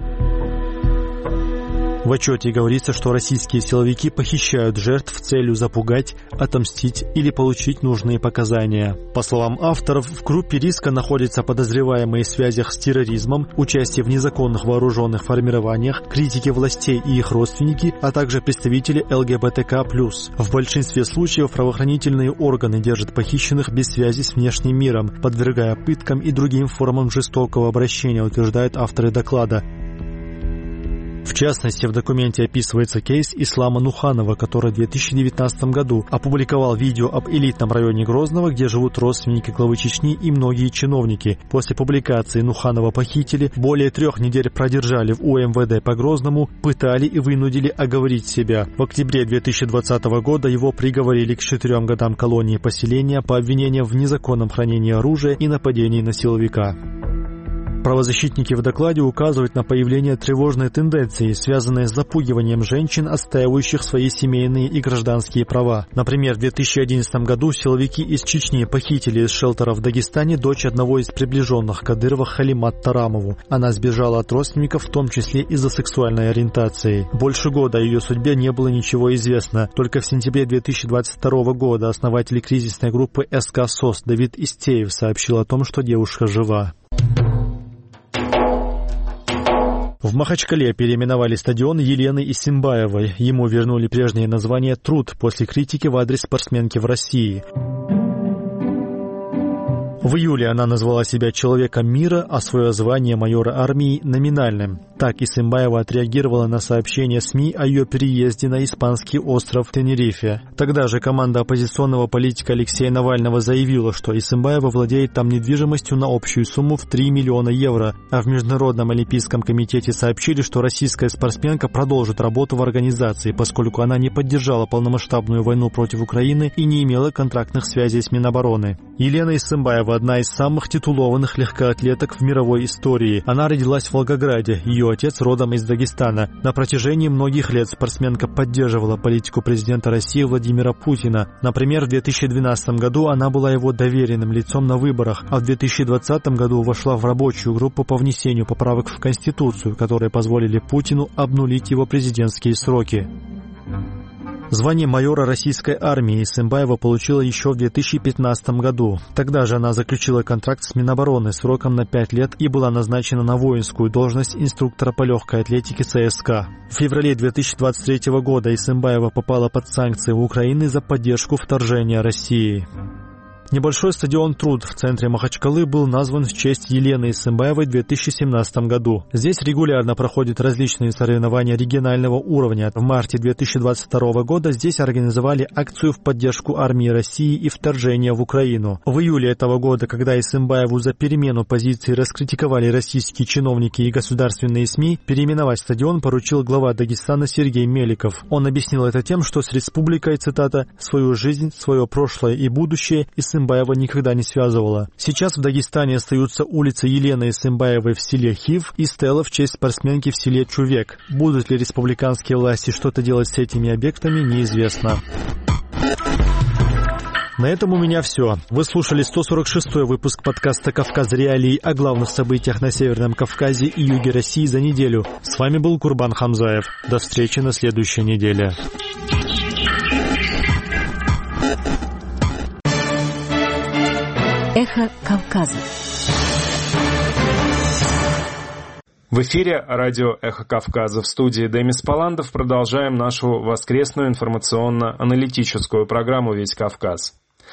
В отчете говорится, что российские силовики похищают жертв с целью запугать, отомстить или получить нужные показания. По словам авторов, в группе риска находятся подозреваемые в связях с терроризмом, участие в незаконных вооруженных формированиях, критики властей и их родственники, а также представители эл гэ бэ тэ ка плюс. В большинстве случаев правоохранительные органы держат похищенных без связи с внешним миром, подвергая пыткам и другим формам жестокого обращения, утверждают авторы доклада. В частности, в документе описывается кейс Ислама Нуханова, который в две тысячи девятнадцатом году опубликовал видео об элитном районе Грозного, где живут родственники главы Чечни и многие чиновники. После публикации Нуханова похитили, более трех недель продержали в у эм вэ дэ по Грозному, пытали и вынудили оговорить себя. В октябре две тысячи двадцатого года его приговорили к четырем годам колонии поселения по обвинениям в незаконном хранении оружия и нападении на силовика. Правозащитники в докладе указывают на появление тревожной тенденции, связанной с запугиванием женщин, отстаивающих свои семейные и гражданские права. Например, в две тысячи одиннадцатом году силовики из Чечни похитили из шелтера в Дагестане дочь одного из приближенных Кадырова Халимат Тарамову. Она сбежала от родственников, в том числе из-за сексуальной ориентации. Больше года о ее судьбе не было ничего известно. Только в сентябре две тысячи двадцать второго года основатель кризисной группы эс ка СОС Давид Истеев сообщил о том, что девушка жива. В Махачкале переименовали стадион Елены Исимбаевой. Ему вернули прежнее название «Труд» после критики в адрес спортсменки в России. В июле она назвала себя человеком мира, а свое звание майора армии – номинальным. Так Исимбаева отреагировала на сообщение СМИ о ее переезде на испанский остров Тенерифе. Тогда же команда оппозиционного политика Алексея Навального заявила, что Исимбаева владеет там недвижимостью на общую сумму в три миллиона евро, а в Международном олимпийском комитете сообщили, что российская спортсменка продолжит работу в организации, поскольку она не поддержала полномасштабную войну против Украины и не имела контрактных связей с Минобороны. Елена Исимбаева – одна из самых титулованных легкоатлеток в мировой истории. Она родилась в Волгограде, ее отец родом из Дагестана. На протяжении многих лет спортсменка поддерживала политику президента России Владимира Путина. Например, в две тысячи двенадцатом году она была его доверенным лицом на выборах, а в две тысячи двадцатом году вошла в рабочую группу по внесению поправок в Конституцию, которые позволили Путину обнулить его президентские сроки. Звание майора российской армии Исимбаева получила еще в две тысячи пятнадцатом году. Тогда же она заключила контракт с Минобороны сроком на пять лет и была назначена на воинскую должность инструктора по легкой атлетике цэ эс ка. В феврале две тысячи двадцать третьего года Исимбаева попала под санкции Украины за поддержку вторжения России. Небольшой стадион «Труд» в центре Махачкалы был назван в честь Елены Исымбаевой в две тысячи семнадцатом году. Здесь регулярно проходят различные соревнования регионального уровня. В марте две тысячи двадцать второго года здесь организовали акцию в поддержку армии России и вторжения в Украину. В июле этого года, когда Исымбаеву за перемену позиции раскритиковали российские чиновники и государственные СМИ, переименовать стадион поручил глава Дагестана Сергей Меликов. Он объяснил это тем, что с республикой, цитата, «свою жизнь, свое прошлое и будущее Исымбаева никогда не связывала». Сейчас в Дагестане остаются улица Елены Исымбаевой в селе Хив и стела в честь спортсменки в селе Чувек. Будут ли республиканские власти что-то делать с этими объектами, неизвестно. На этом у меня все. Вы слушали сто сорок шестой выпуск подкаста «Кавказ Реалии» о главных событиях на Северном Кавказе и юге России за неделю. С вами был Курбан Хамзаев. До встречи на следующей неделе. Эхо Кавказа. В эфире радио «Эхо Кавказа». В студии Демис Паландов продолжаем нашу воскресную информационно-аналитическую программу «Весь Кавказ».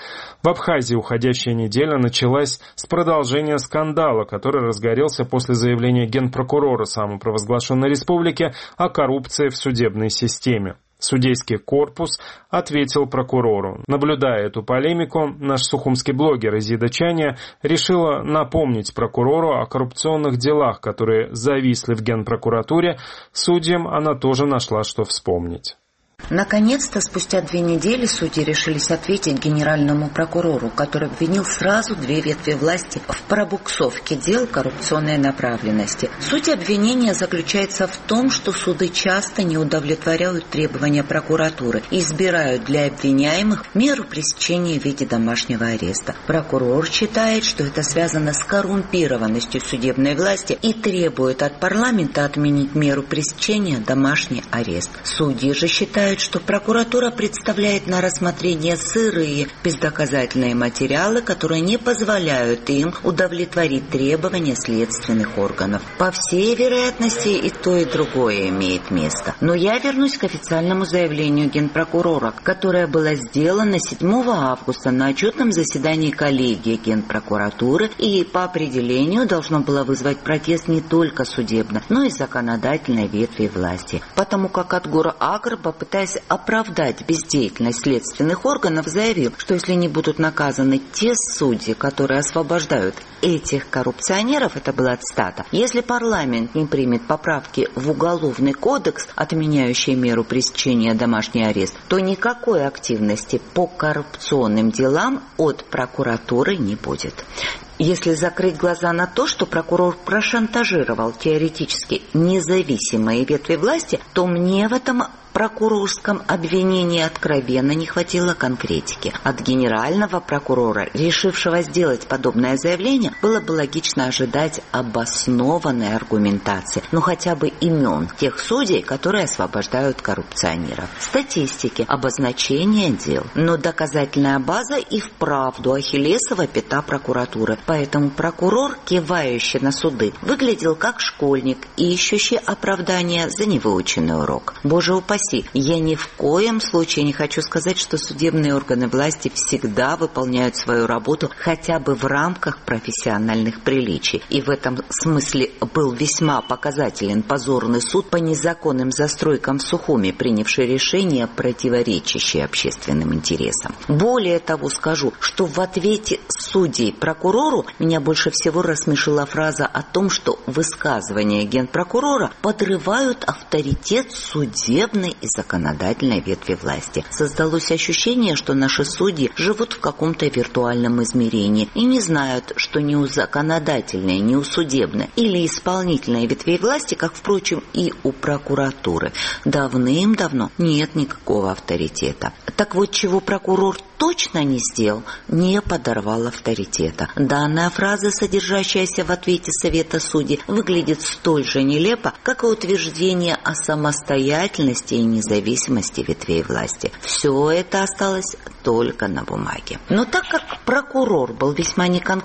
В Абхазии уходящая неделя началась с продолжения скандала, который разгорелся после заявления генпрокурора самопровозглашенной республики о коррупции в судебной системе. Судейский корпус ответил прокурору. Наблюдая эту полемику, наш сухумский блогер Изида Чаня решила напомнить прокурору о коррупционных делах, которые зависли в Генпрокуратуре. Судьям она тоже нашла, что вспомнить. Наконец-то, спустя две недели, судьи решились ответить генеральному прокурору, который обвинил сразу две ветви власти в пробуксовке дел коррупционной направленности. Суть обвинения заключается в том, что суды часто не удовлетворяют требования прокуратуры и избирают для обвиняемых меру пресечения в виде домашнего ареста. Прокурор считает, что это связано с коррумпированностью судебной власти и требует от парламента отменить меру пресечения домашний арест. Судьи же считают, что прокуратура представляет на рассмотрение сырые, бездоказательные материалы, которые не позволяют им удовлетворить требования следственных органов. По всей вероятности, и то, и другое имеет место. Но я вернусь к официальному заявлению генпрокурора, которое было сделано седьмого августа на отчетном заседании коллегии генпрокуратуры и по определению должно было вызвать протест не только судебной, но и законодательной ветви власти. Потому как Атгур Агрба, пытаясь оправдать бездеятельность следственных органов, заявил, что если не будут наказаны те судьи, которые освобождают этих коррупционеров, это была цитата, если парламент не примет поправки в Уголовный кодекс, отменяющие меру пресечения домашний арест, то никакой активности по коррупционным делам от прокуратуры не будет. Если закрыть глаза на то, что прокурор прошантажировал теоретически независимые ветви власти, то мне в этом прокурорском обвинении откровенно не хватило конкретики. От генерального прокурора, решившего сделать подобное заявление, было бы логично ожидать обоснованной аргументации, ну хотя бы имен тех судей, которые освобождают коррупционеров, статистики, обозначения дел. Но доказательная база и вправду ахиллесова пята прокуратуры. Поэтому прокурор, кивающий на суды, выглядел как школьник, ищущий оправдания за невыученный урок. Боже упаси, я ни в коем случае не хочу сказать, что судебные органы власти всегда выполняют свою работу хотя бы в рамках профессиональных приличий. И в этом смысле был весьма показателен позорный суд по незаконным застройкам в Сухуми, принявший решение, противоречащее общественным интересам. Более того, скажу, что в ответе судей прокурору меня больше всего рассмешила фраза о том, что высказывания генпрокурора подрывают авторитет судебной и законодательной ветви власти. Создалось ощущение, что наши судьи живут в каком-то виртуальном измерении и не знают, что ни у законодательной, ни у судебной или исполнительной ветвей власти, как, впрочем, и у прокуратуры, давным-давно нет никакого авторитета. Так вот, чего прокурор точно не сделал, не подорвал авторитета. Данная фраза, содержащаяся в ответе Совета судей, выглядит столь же нелепо, как и утверждение о самостоятельности и независимости ветвей власти. Все это осталось только на бумаге. Но так как прокурор был весьма неконкретен, то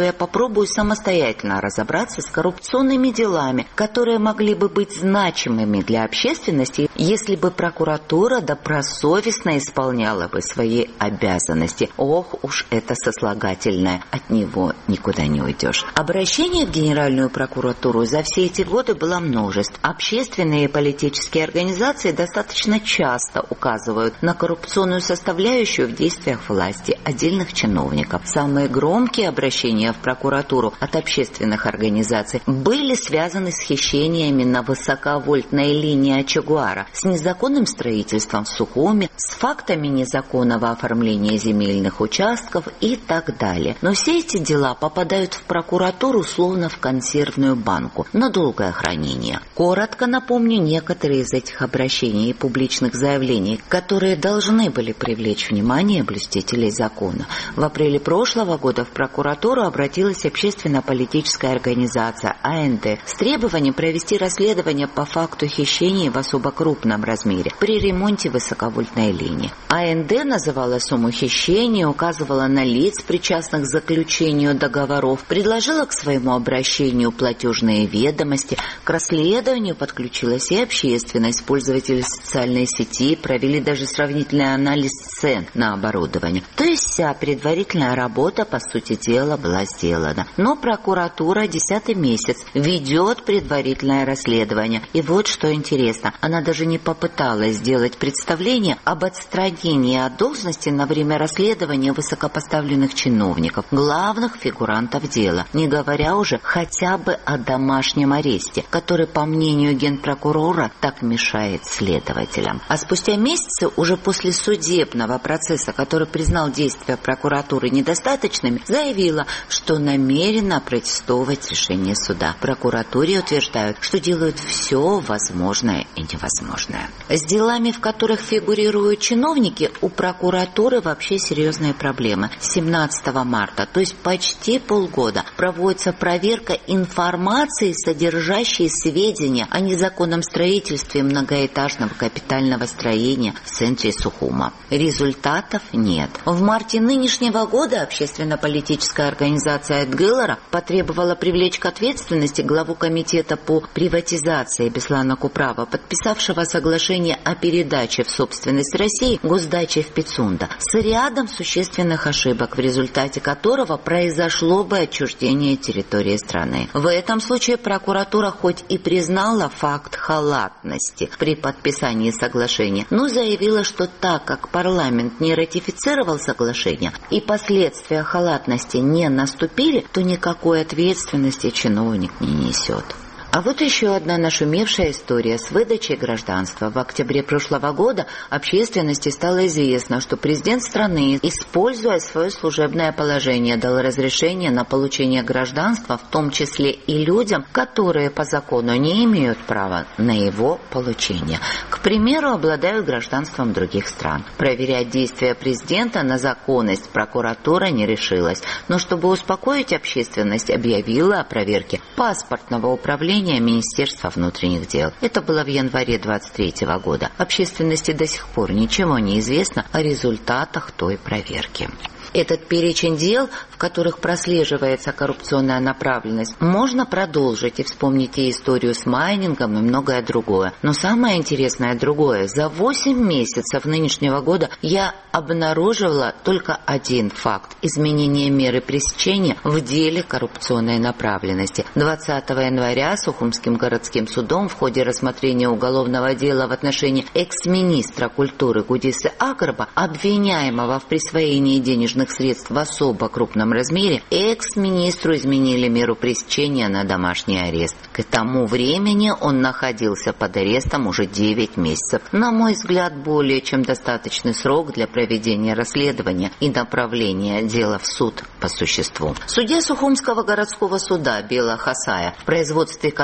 я попробую самостоятельно разобраться с коррупционными делами, которые могли бы быть значимыми для общественности, если бы прокуратура добросовестно исполняла бы свои обязанности. Ох уж это сослагательное, от него никуда не уйдешь. Обращений в Генеральную прокуратуру за все эти годы было множество. Общественные и политические организации достаточно часто указывают на коррупционную составляющую в действиях власти отдельных чиновников. Самые громкие обращения в прокуратуру от общественных организаций были связаны с хищениями на высоковольтной линии Ачагуара, с незаконным строительством в Сухуме, с фактами незаконного оформления земельных участков и так далее. Но все эти дела попадают в прокуратуру словно в консервную банку на долгое хранение. Коротко напомню некоторые из этих обращений и публичных заявлений, которые должны были привлечь внимание блюстителей закона. В апреле прошлого года в прокуратуру обратилась общественно-политическая организация А Н Д с требованием провести расследование по факту хищений в особо крупном размере при ремонте высоковольтной линии. А Н Д называла сумму хищения, указывала на лиц, причастных к заключению договоров, предложила к своему обращению платежные ведомости. К расследованию подключилась и общественность. Пользователи социальной сети провели даже сравнительный анализ цен на оборудование. То есть вся предварительная работа, по сути дела, была сделана. Но прокуратура десятый месяц ведет предварительное расследование. И вот что интересно, она даже не попыталась сделать представление об отстранении от должности на время расследования высокопоставленных чиновников, главных фигурантов дела, не говоря уже хотя бы о домашнем аресте, который, по мнению генпрокурора, так мешает следователям. А спустя месяцы, уже после судебного процесса, который признал действия прокуратуры недостаточными, заявила, что намерена протестовать решение суда. В прокуратуре утверждают, что делают все возможное и невозможное. С делами, в которых фигурируют чиновники, у прокуратуры вообще серьезные проблемы. семнадцатого марта, то есть почти полгода, проводится проверка информации, содержащей сведения о незаконном строительстве многоэтажного капитального строения в центре Сухума. Результатов нет. В марте нынешнего года общественно-политическая организация Эдгылара потребовала привлечь к ответственности главу комитета по приватизации Беслана Куправа, подписавшего соглашение о передаче в собственность России госдачи в Пицунда, с рядом существенных ошибок, в результате которого произошло бы отчуждение территории страны. В этом случае прокуратура хоть и признала факт халатности при подписании соглашения, но заявила, что так как парламент не ратифицировал соглашение и последствия халатности не наступили, то никакой ответственности чиновник не несет. А вот еще одна нашумевшая история с выдачей гражданства. В октябре прошлого года общественности стало известно, что президент страны, используя свое служебное положение, дал разрешение на получение гражданства, в том числе и людям, которые по закону не имеют права на его получение. К примеру, обладают гражданством других стран. Проверять действия президента на законность прокуратура не решилась, но чтобы успокоить общественность, объявила о проверке паспортного управления Министерства внутренних дел. Это было в январе двадцать третьего года. Общественности до сих пор ничего не известно о результатах той проверки. Этот перечень дел, в которых прослеживается коррупционная направленность, можно продолжить и вспомнить и историю с майнингом и многое другое. Но самое интересное другое. За восемь месяцев нынешнего года я обнаружила только один факт изменения меры пресечения в деле коррупционной направленности. двадцатого января Сухумским городским судом в ходе рассмотрения уголовного дела в отношении экс-министра культуры Гудисы Акарба, обвиняемого в присвоении денежных средств в особо крупном размере, экс-министру изменили меру пресечения на домашний арест. К тому времени он находился под арестом уже девять месяцев. На мой взгляд, более чем достаточный срок для проведения расследования и направления дела в суд по существу. Судья Сухумского городского суда Бела Хасая, в производстве которого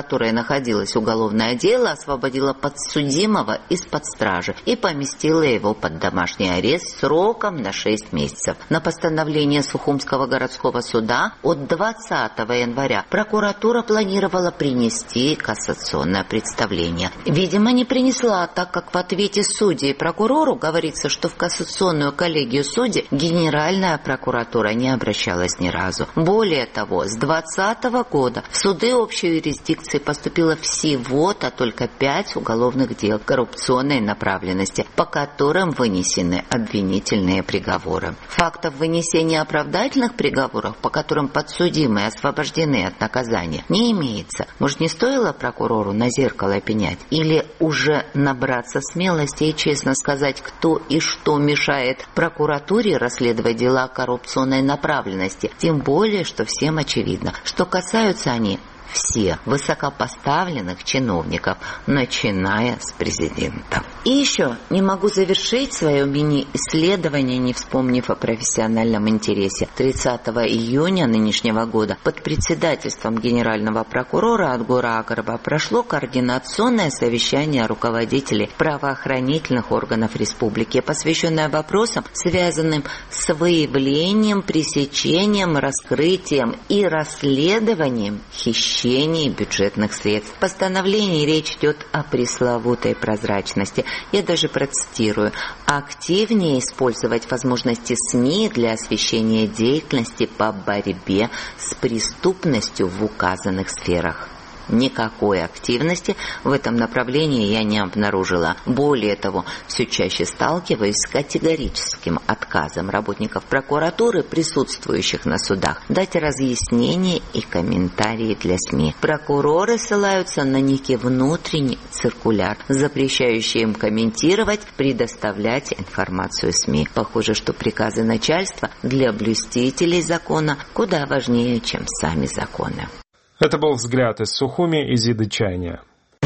которой находилось уголовное дело, освободила подсудимого из-под стражи и поместила его под домашний арест сроком на шесть месяцев. На постановление Сухумского городского суда от двадцатого января прокуратура планировала принести кассационное представление. Видимо, не принесла, так как в ответе судьи и прокурору говорится, что в кассационную коллегию судей Генеральная прокуратура не обращалась ни разу. Более того, с двадцатого года в суды общей юрисдикции поступило всего-то только пять уголовных дел коррупционной направленности, по которым вынесены обвинительные приговоры. Фактов вынесения оправдательных приговоров, по которым подсудимые освобождены от наказания, не имеется. Может, не стоило прокурору на зеркало пенять? Или уже набраться смелости и честно сказать, кто и что мешает прокуратуре расследовать дела коррупционной направленности? Тем более, что всем очевидно, что касаются они все высокопоставленных чиновников, начиная с президента. И еще не могу завершить свое мини-исследование, не вспомнив о профессиональном интересе. тридцатого июня нынешнего года под председательством генерального прокурора Адгура Акарова прошло координационное совещание руководителей правоохранительных органов республики, посвященное вопросам, связанным с выявлением, пресечением, раскрытием и расследованием хищений бюджетных средств. В постановлении речь идет о пресловутой прозрачности. Я даже процитирую: активнее использовать возможности СМИ для освещения деятельности по борьбе с преступностью в указанных сферах. Никакой активности в этом направлении я не обнаружила. Более того, все чаще сталкиваюсь с категорическим отказом работников прокуратуры, присутствующих на судах, дать разъяснения и комментарии для СМИ. Прокуроры ссылаются на некий внутренний циркуляр, запрещающий им комментировать, предоставлять информацию СМИ. Похоже, что приказы начальства для блюстителей закона куда важнее, чем сами законы. Это был взгляд из Сухуми Изиды Чайния.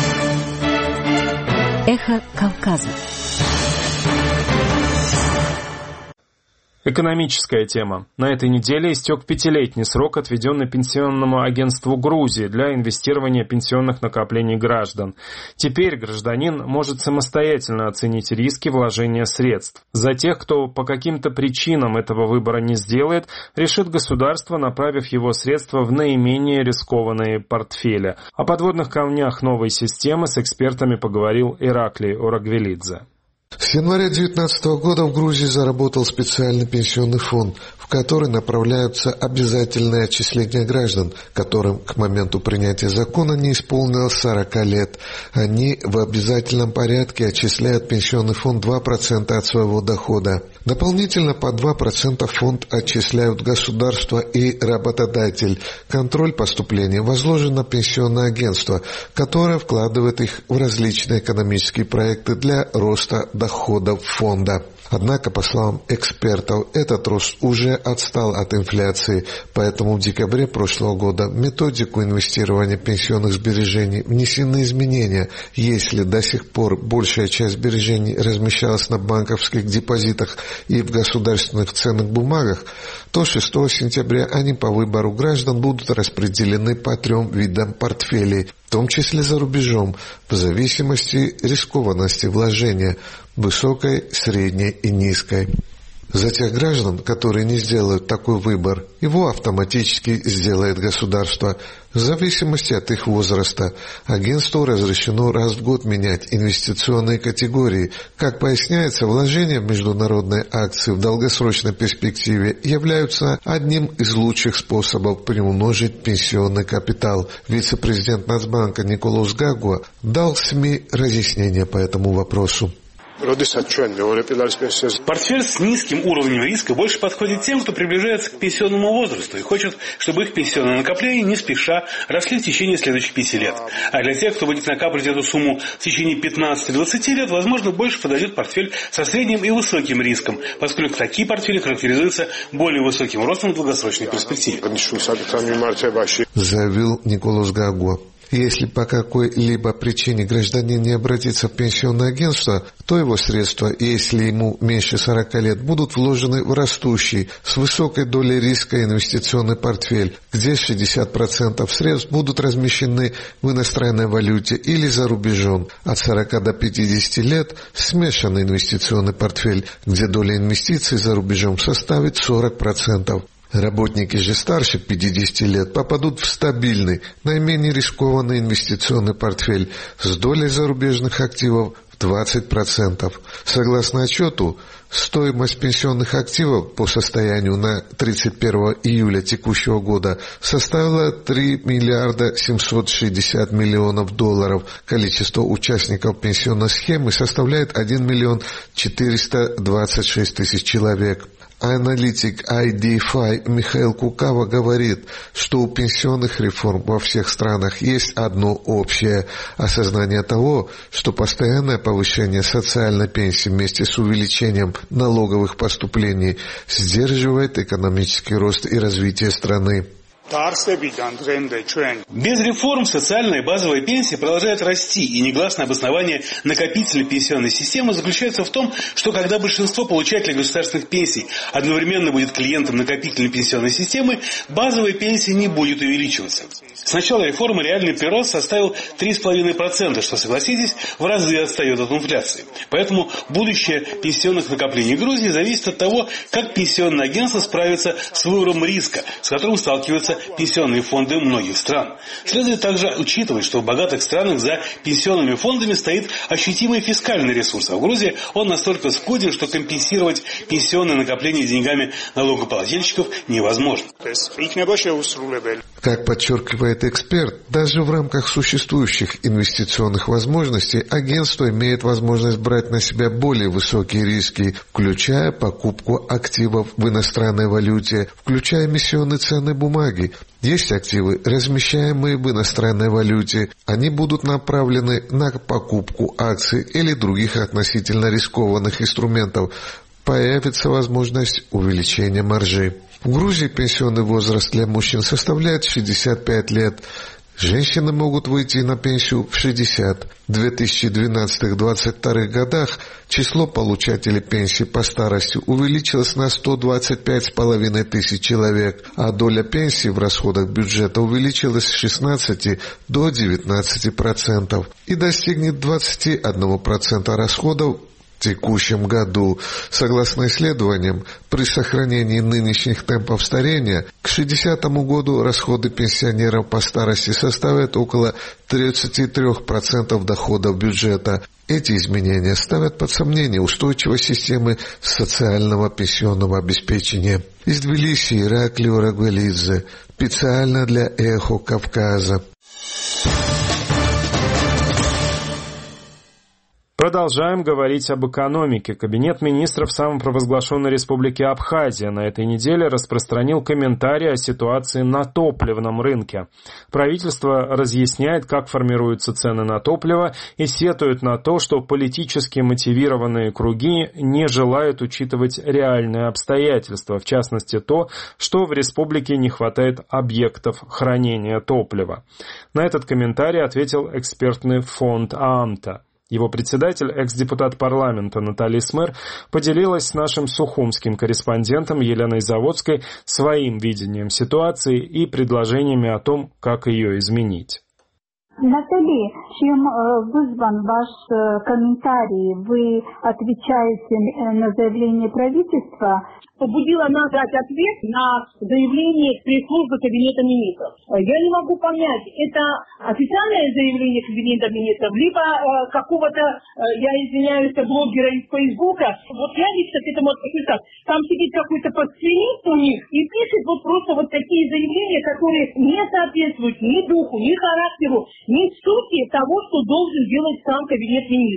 Эхо Кавказа. Экономическая тема. На этой неделе истек пятилетний срок, отведенный Пенсионному агентству Грузии для инвестирования пенсионных накоплений граждан. Теперь гражданин может самостоятельно оценить риски вложения средств. За тех, кто по каким-то причинам этого выбора не сделает, решит государство, направив его средства в наименее рискованные портфели. О подводных камнях новой системы с экспертами поговорил Ираклий Орагвелидзе. С января две тысячи девятнадцатого года в Грузии заработал специальный пенсионный фонд, в который направляются обязательные отчисления граждан, которым к моменту принятия закона не исполнилось сорок лет. Они в обязательном порядке отчисляют в пенсионный фонд два процента от своего дохода. Дополнительно по два процента в фонд отчисляют государство и работодатель. Контроль поступления возложен на пенсионное агентство, которое вкладывает их в различные экономические проекты для роста доходов фонда. Однако, по словам экспертов, этот рост уже отстал от инфляции, поэтому в декабре прошлого года в методику инвестирования пенсионных сбережений внесены изменения. Если до сих пор большая часть сбережений размещалась на банковских депозитах и в государственных ценных бумагах, то шестого сентября они по выбору граждан будут распределены по трем видам портфелей, в том числе за рубежом, в зависимости рискованности вложения – высокой, средней и низкой. За тех граждан, которые не сделают такой выбор, его автоматически сделает государство. В зависимости от их возраста агентству разрешено раз в год менять инвестиционные категории. Как поясняется, вложения в международные акции в долгосрочной перспективе являются одним из лучших способов приумножить пенсионный капитал. Вице-президент Нацбанка Николос Гагуа дал СМИ разъяснения по этому вопросу. Портфель с низким уровнем риска больше подходит тем, кто приближается к пенсионному возрасту и хочет, чтобы их пенсионные накопления не спеша росли в течение следующих пяти лет. А для тех, кто будет накапливать эту сумму в течение пятнадцати-двадцати лет, возможно, больше подойдет портфель со средним и высоким риском, поскольку такие портфели характеризуются более высоким ростом в долгосрочной перспективе. Заявил Николос Гагуа. Если по какой-либо причине гражданин не обратится в пенсионное агентство, то его средства, если ему меньше сорока лет, будут вложены в растущий, с высокой долей риска инвестиционный портфель, где шестьдесят процентов средств будут размещены в иностранной валюте или за рубежом. От сорока до пятидесяти лет смешанный инвестиционный портфель, где доля инвестиций за рубежом составит сорок процентов. Работники же старше пятидесяти лет попадут в стабильный, наименее рискованный инвестиционный портфель с долей зарубежных активов в двадцать процентов. Согласно отчету, стоимость пенсионных активов по состоянию на тридцать первого июля текущего года составила три миллиарда семьсот шестьдесят миллионов долларов. Количество участников пенсионной схемы составляет один миллион четыреста двадцать шесть тысяч человек. Аналитик ай ди эф ай Михаил Кукава говорит, что у пенсионных реформ во всех странах есть одно общее – осознание того, что постоянное повышение социальной пенсии вместе с увеличением налоговых поступлений сдерживает экономический рост и развитие страны. Без реформ социальная и базовая пенсия продолжают расти, и негласное обоснование накопительной пенсионной системы заключается в том, что когда большинство получателей государственных пенсий одновременно будет клиентом накопительной пенсионной системы, базовая пенсия не будет увеличиваться. С начала реформы реальный прирост составил три целых пять десятых процента, что, согласитесь, в разы отстает от инфляции. Поэтому будущее пенсионных накоплений Грузии зависит от того, как пенсионное агентство справится с выбором риска, с которым сталкиваются пенсионные фонды многих стран. Следует также учитывать, что в богатых странах за пенсионными фондами стоит ощутимый фискальный ресурс, а в Грузии он настолько скуден, что компенсировать пенсионные накопления деньгами налогоплательщиков невозможно. Как подчеркивает эксперт, даже в рамках существующих инвестиционных возможностей агентство имеет возможность брать на себя более высокие риски, включая покупку активов в иностранной валюте, включая эмиссионные ценные бумаги. Есть активы, размещаемые в иностранной валюте. Они будут направлены на покупку акций или других относительно рискованных инструментов. Появится возможность увеличения маржи. В Грузии пенсионный возраст для мужчин составляет шестьдесят пять лет. Женщины могут выйти на пенсию в шестьдесят. В две тысячи двенадцатом — две тысячи двадцать втором годах число получателей пенсии по старости увеличилось на сто двадцать пять с половиной тысяч человек, а доля пенсии в расходах бюджета увеличилась с шестнадцати до девятнадцати процентов и достигнет двадцати одного процента расходов в текущем году. Согласно исследованиям, при сохранении нынешних темпов старения, к шестидесятому году расходы пенсионеров по старости составят около тридцати трёх процентов доходов бюджета. Эти изменения ставят под сомнение устойчивость системы социального пенсионного обеспечения. Из Тбилиси Ираклий Орагвелидзе, специально для «Эхо Кавказа». Продолжаем говорить об экономике. Кабинет министров самопровозглашенной республики Абхазия на этой неделе распространил комментарии о ситуации на топливном рынке. Правительство разъясняет, как формируются цены на топливо, и сетует на то, что политически мотивированные круги не желают учитывать реальные обстоятельства, в частности то, что в республике не хватает объектов хранения топлива. На этот комментарий ответил экспертный фонд ААМТа. Его председатель, экс-депутат парламента Наталья Смыр, поделилась с нашим сухумским корреспондентом Еленой Заводской своим видением ситуации и предложениями о том, как ее изменить. Наталья, чем вызван ваш комментарий? Вы отвечаете на заявление правительства? Побудило нас дать ответ на заявление пресс-службы Кабинета министров. Я не могу понять, это официальное заявление Кабинета министров, либо э, какого-то, э, я извиняюсь, блогера из Фейсбука. Вот я лично к этому отношусь так. Там сидит какой-то подстрелист у них и пишет вот просто вот такие заявления, которые не соответствуют ни духу, ни характеру, ни сути того, что должен делать сам Кабинет министров.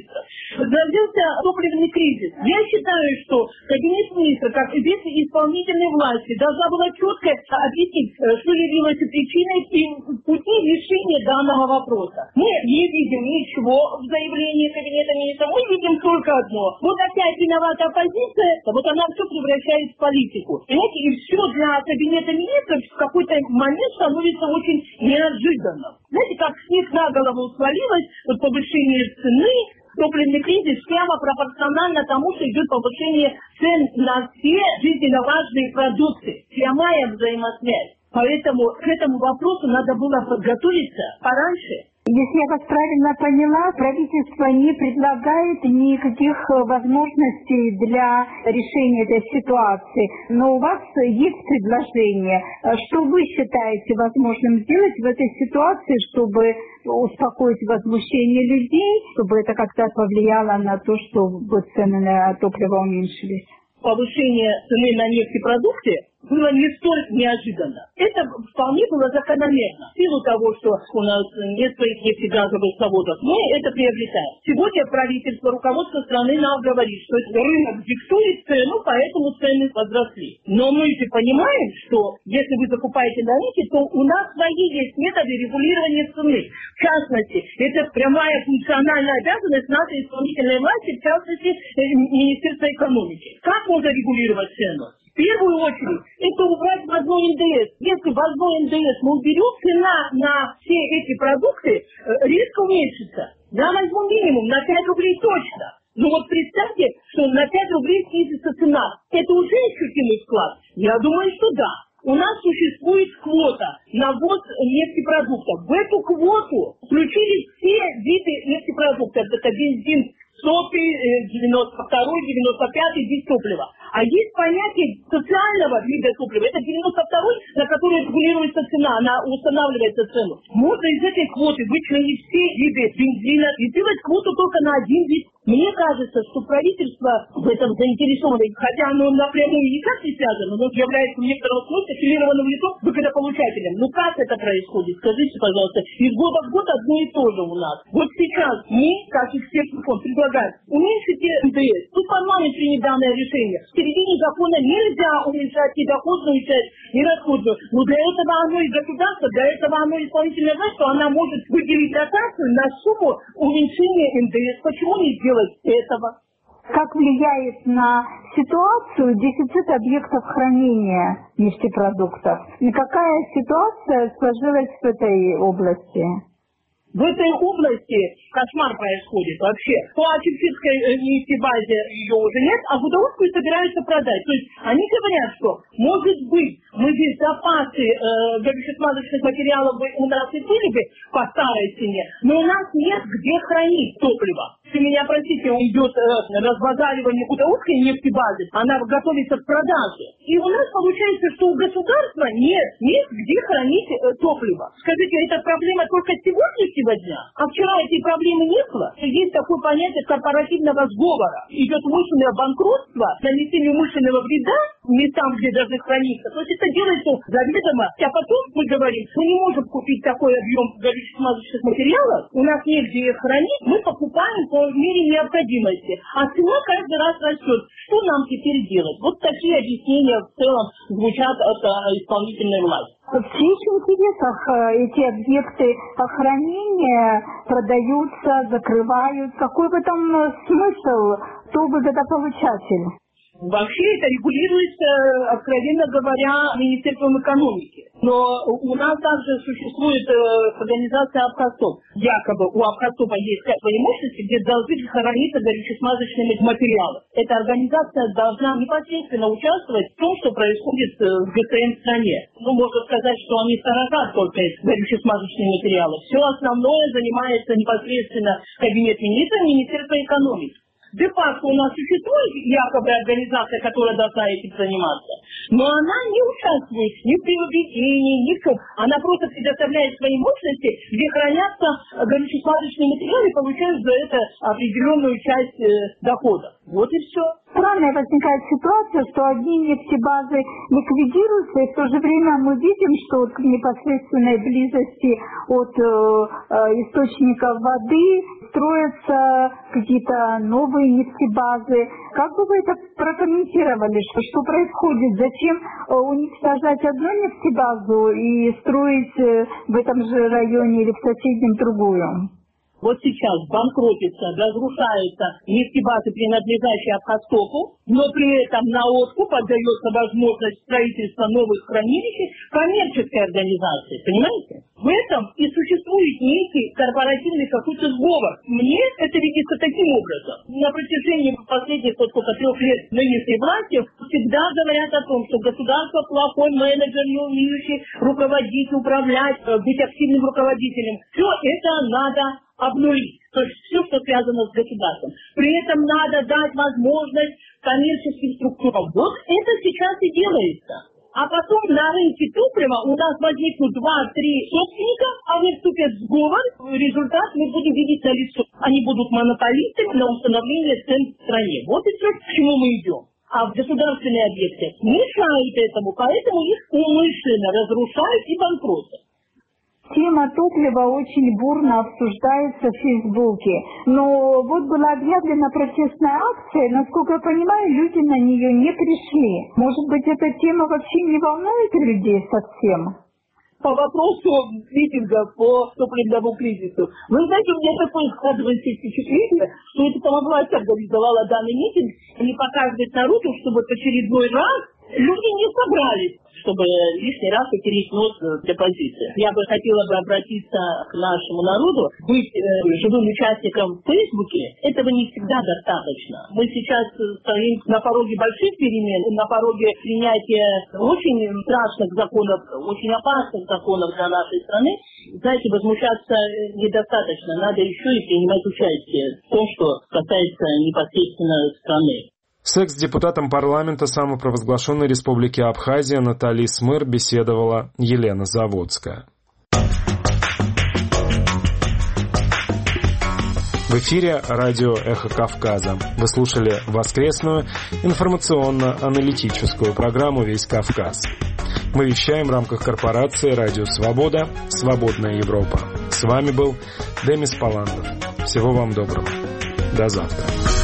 Разразился топливный кризис. Я считаю, что кабинет министров, как и весь исполнительной власти, должна была четко объяснить, что явилось причиной и пути решения данного вопроса. Мы не видим ничего в заявлении кабинета министров, мы видим только одно. Вот опять виновата оппозиция, вот она все превращает в политику. Понимаете, и все для кабинета министров в какой-то момент становится очень неожиданным. Знаете, как снег на голову свалилось, вот повышение цены, топливный кризис прямо пропорционально тому, что идет повышение цен на все жизненно важные продукты. Прямая взаимосвязь. Поэтому к этому вопросу надо было подготовиться пораньше. Если я вас правильно поняла, правительство не предлагает никаких возможностей для решения этой ситуации. Но у вас есть предложение. Что вы считаете возможным сделать в этой ситуации, чтобы успокоить возмущение людей, чтобы это как-то повлияло на то, чтобы цены на топливо уменьшились? Повышение цены на нефтепродукты было не столь неожиданно. Это вполне было закономерно. В силу того, что у нас нет своих нефтегазовых заводов, мы это приобретаем. Сегодня правительство, руководство страны нам говорит, что рынок диктует цену, поэтому цены возросли. Но мы же понимаем, что если вы закупаете на рынке, то у нас свои есть методы регулирования цены. В частности, это прямая функциональная обязанность нашей исполнительной власти, в частности, Министерства экономики. Как можно регулировать цену? В первую очередь, это убрать ввозной эн дэ эс. Если ввозной эн дэ эс мы уберем, цена на все эти продукты э, резко уменьшится. Я возьму минимум на пять рублей точно. Ну вот представьте, что на пять рублей снизится цена. Это уже ощутимый вклад? Я думаю, что да. У нас существует квота на ввоз нефтепродуктов. В эту квоту включили все виды нефтепродуктов. Это бензин, сотый, девяносто второй, девяносто пятый вид топлива. А есть понятие социального вида топлива. Это девяносто второй, на который регулируется цена, она устанавливается цену. Можно из этой квоты вычленить все виды бензина и сделать квоту только на один вид. Мне кажется, что правительство в этом заинтересовано, хотя оно напрямую никак не связано, но является в некотором смысле аффилированным лицом выгодополучателем. Ну как это происходит? Скажите, пожалуйста, из года в год одно и то же у нас. Вот сейчас мы, как экспертный фонд, предлагаем уменьшить эн дэ эс. Тут парламент принят данное решение. В середине закона нельзя уменьшать ни доходную часть, ни расходную. Но для этого оно и государство, для этого оно исполнительная власть, что она может выделить дотацию на сумму уменьшения эн дэ эс. Почему не сделать этого? Как влияет на ситуацию дефицит объектов хранения нефтепродуктов? И какая ситуация сложилась в этой области? В этой области кошмар происходит вообще. По Ачинской нефтебазе ее уже нет, а Гудаутскую собираются продать. То есть они говорят, что может быть мы здесь запасы э, горюче-смазочных материалов у нас и были бы по старой цене, но у нас нет где хранить топливо. Если меня простите, идет э, разбазаривание Гудаутской нефтебазы, она готовится к продаже. И у нас получается, что у государства нет, нет где хранить э, топливо. Скажите, это проблема только сегодняшнего дня? А вчера этой проблемы не было. Есть такое понятие корпоративного сговора. Идет умышленное банкротство, нанесение умышленного вреда местам, где должны храниться. То есть это делается заведомо. А потом мы говорим, мы не можем купить такой объем горюче-смазочных материалов, у нас негде их хранить, мы покупаем по мере необходимости. А цена каждый раз растет. Что нам теперь делать? Вот такие объяснения в целом звучат от исполнительной власти. В чьих интересах эти объекты хранения продаются, закрывают? Какой в этом смысл? Кто выгодополучатель? Вообще это регулируется, откровенно говоря, Министерством экономики. Но у нас также существует э, организация Авкостоп. Якобы у Авкостопа есть свои мощности, где должны храниться горюче-смазочные материалы. Эта организация должна непосредственно участвовать в том, что происходит э, в гэ тэ эм в стране. Ну, можно сказать, что они сторожат только горюче-смазочные материалы. Все основное занимается непосредственно Кабинет министров, Министерство экономики. Де-факто у нас существует якобы организация, которая должна этим заниматься, но она не участвует ни в приобретении, ни в чем. Она просто предоставляет свои мощности, где хранятся горюче-смазочные материалы и получают за это определенную часть э, дохода. Вот и все. Странная возникает ситуация, что одни нефтебазы ликвидируются, и в то же время мы видим, что вот в непосредственной близости от э, э, источников воды строятся какие-то новые нефтебазы. Как бы вы это прокомментировали? Что, что происходит? Зачем э, уничтожать одну нефтебазу и строить э, в этом же районе или в соседнем другую? Вот сейчас банкротится, разрушается нефтебазы, принадлежащие Абхазтопу, но при этом на откуп отдается возможность строительства новых хранилищ коммерческой организации, понимаете? В этом и существует некий корпоративный какой-то сговор. Мне это видится таким образом. На протяжении последних вот сколько трех лет нынешней власти всегда говорят о том, что государство плохой менеджер, не умеющий руководить, управлять, быть активным руководителем. Все это надо обнулить. То есть все, что связано с государством. При этом надо дать возможность коммерческим структурам. Вот это сейчас и делается. А потом на рынке топлива у нас возникнут два-три собственника, они вступят в сговор, результат мы будем видеть на лицо. Они будут монополистами на установление цен в стране. Вот и все, к чему мы идем. А в государственные объекты мешают этому, поэтому их умышленно разрушают и банкротят. Тема топлива очень бурно обсуждается в Фейсбуке. Но вот была объявлена протестная акция, насколько я понимаю, люди на нее не пришли. Может быть, эта тема вообще не волнует людей совсем? По вопросу митинга по топливному кризису. Вы знаете, у меня такое складывается впечатление, что эта самовласть организовала данный митинг, не показывает народу, чтобы в очередной раз люди не собрались, чтобы лишний раз потерять нос для позиции. Я бы хотела бы обратиться к нашему народу. Быть э, живым участником в Фейсбуке, этого не всегда достаточно. Мы сейчас стоим на пороге больших перемен, на пороге принятия очень страшных законов, очень опасных законов для нашей страны. Знаете, возмущаться недостаточно. Надо еще и принимать участие в том, что касается непосредственно страны. С экс-депутатом парламента самопровозглашенной республики Абхазия Натали Смыр беседовала Елена Заводская. В эфире радио «Эхо Кавказа». Вы слушали воскресную информационно-аналитическую программу «Весь Кавказ». Мы вещаем в рамках корпорации «Радио Свобода. Свободная Европа». С вами был Демис Паландов. Всего вам доброго. До завтра.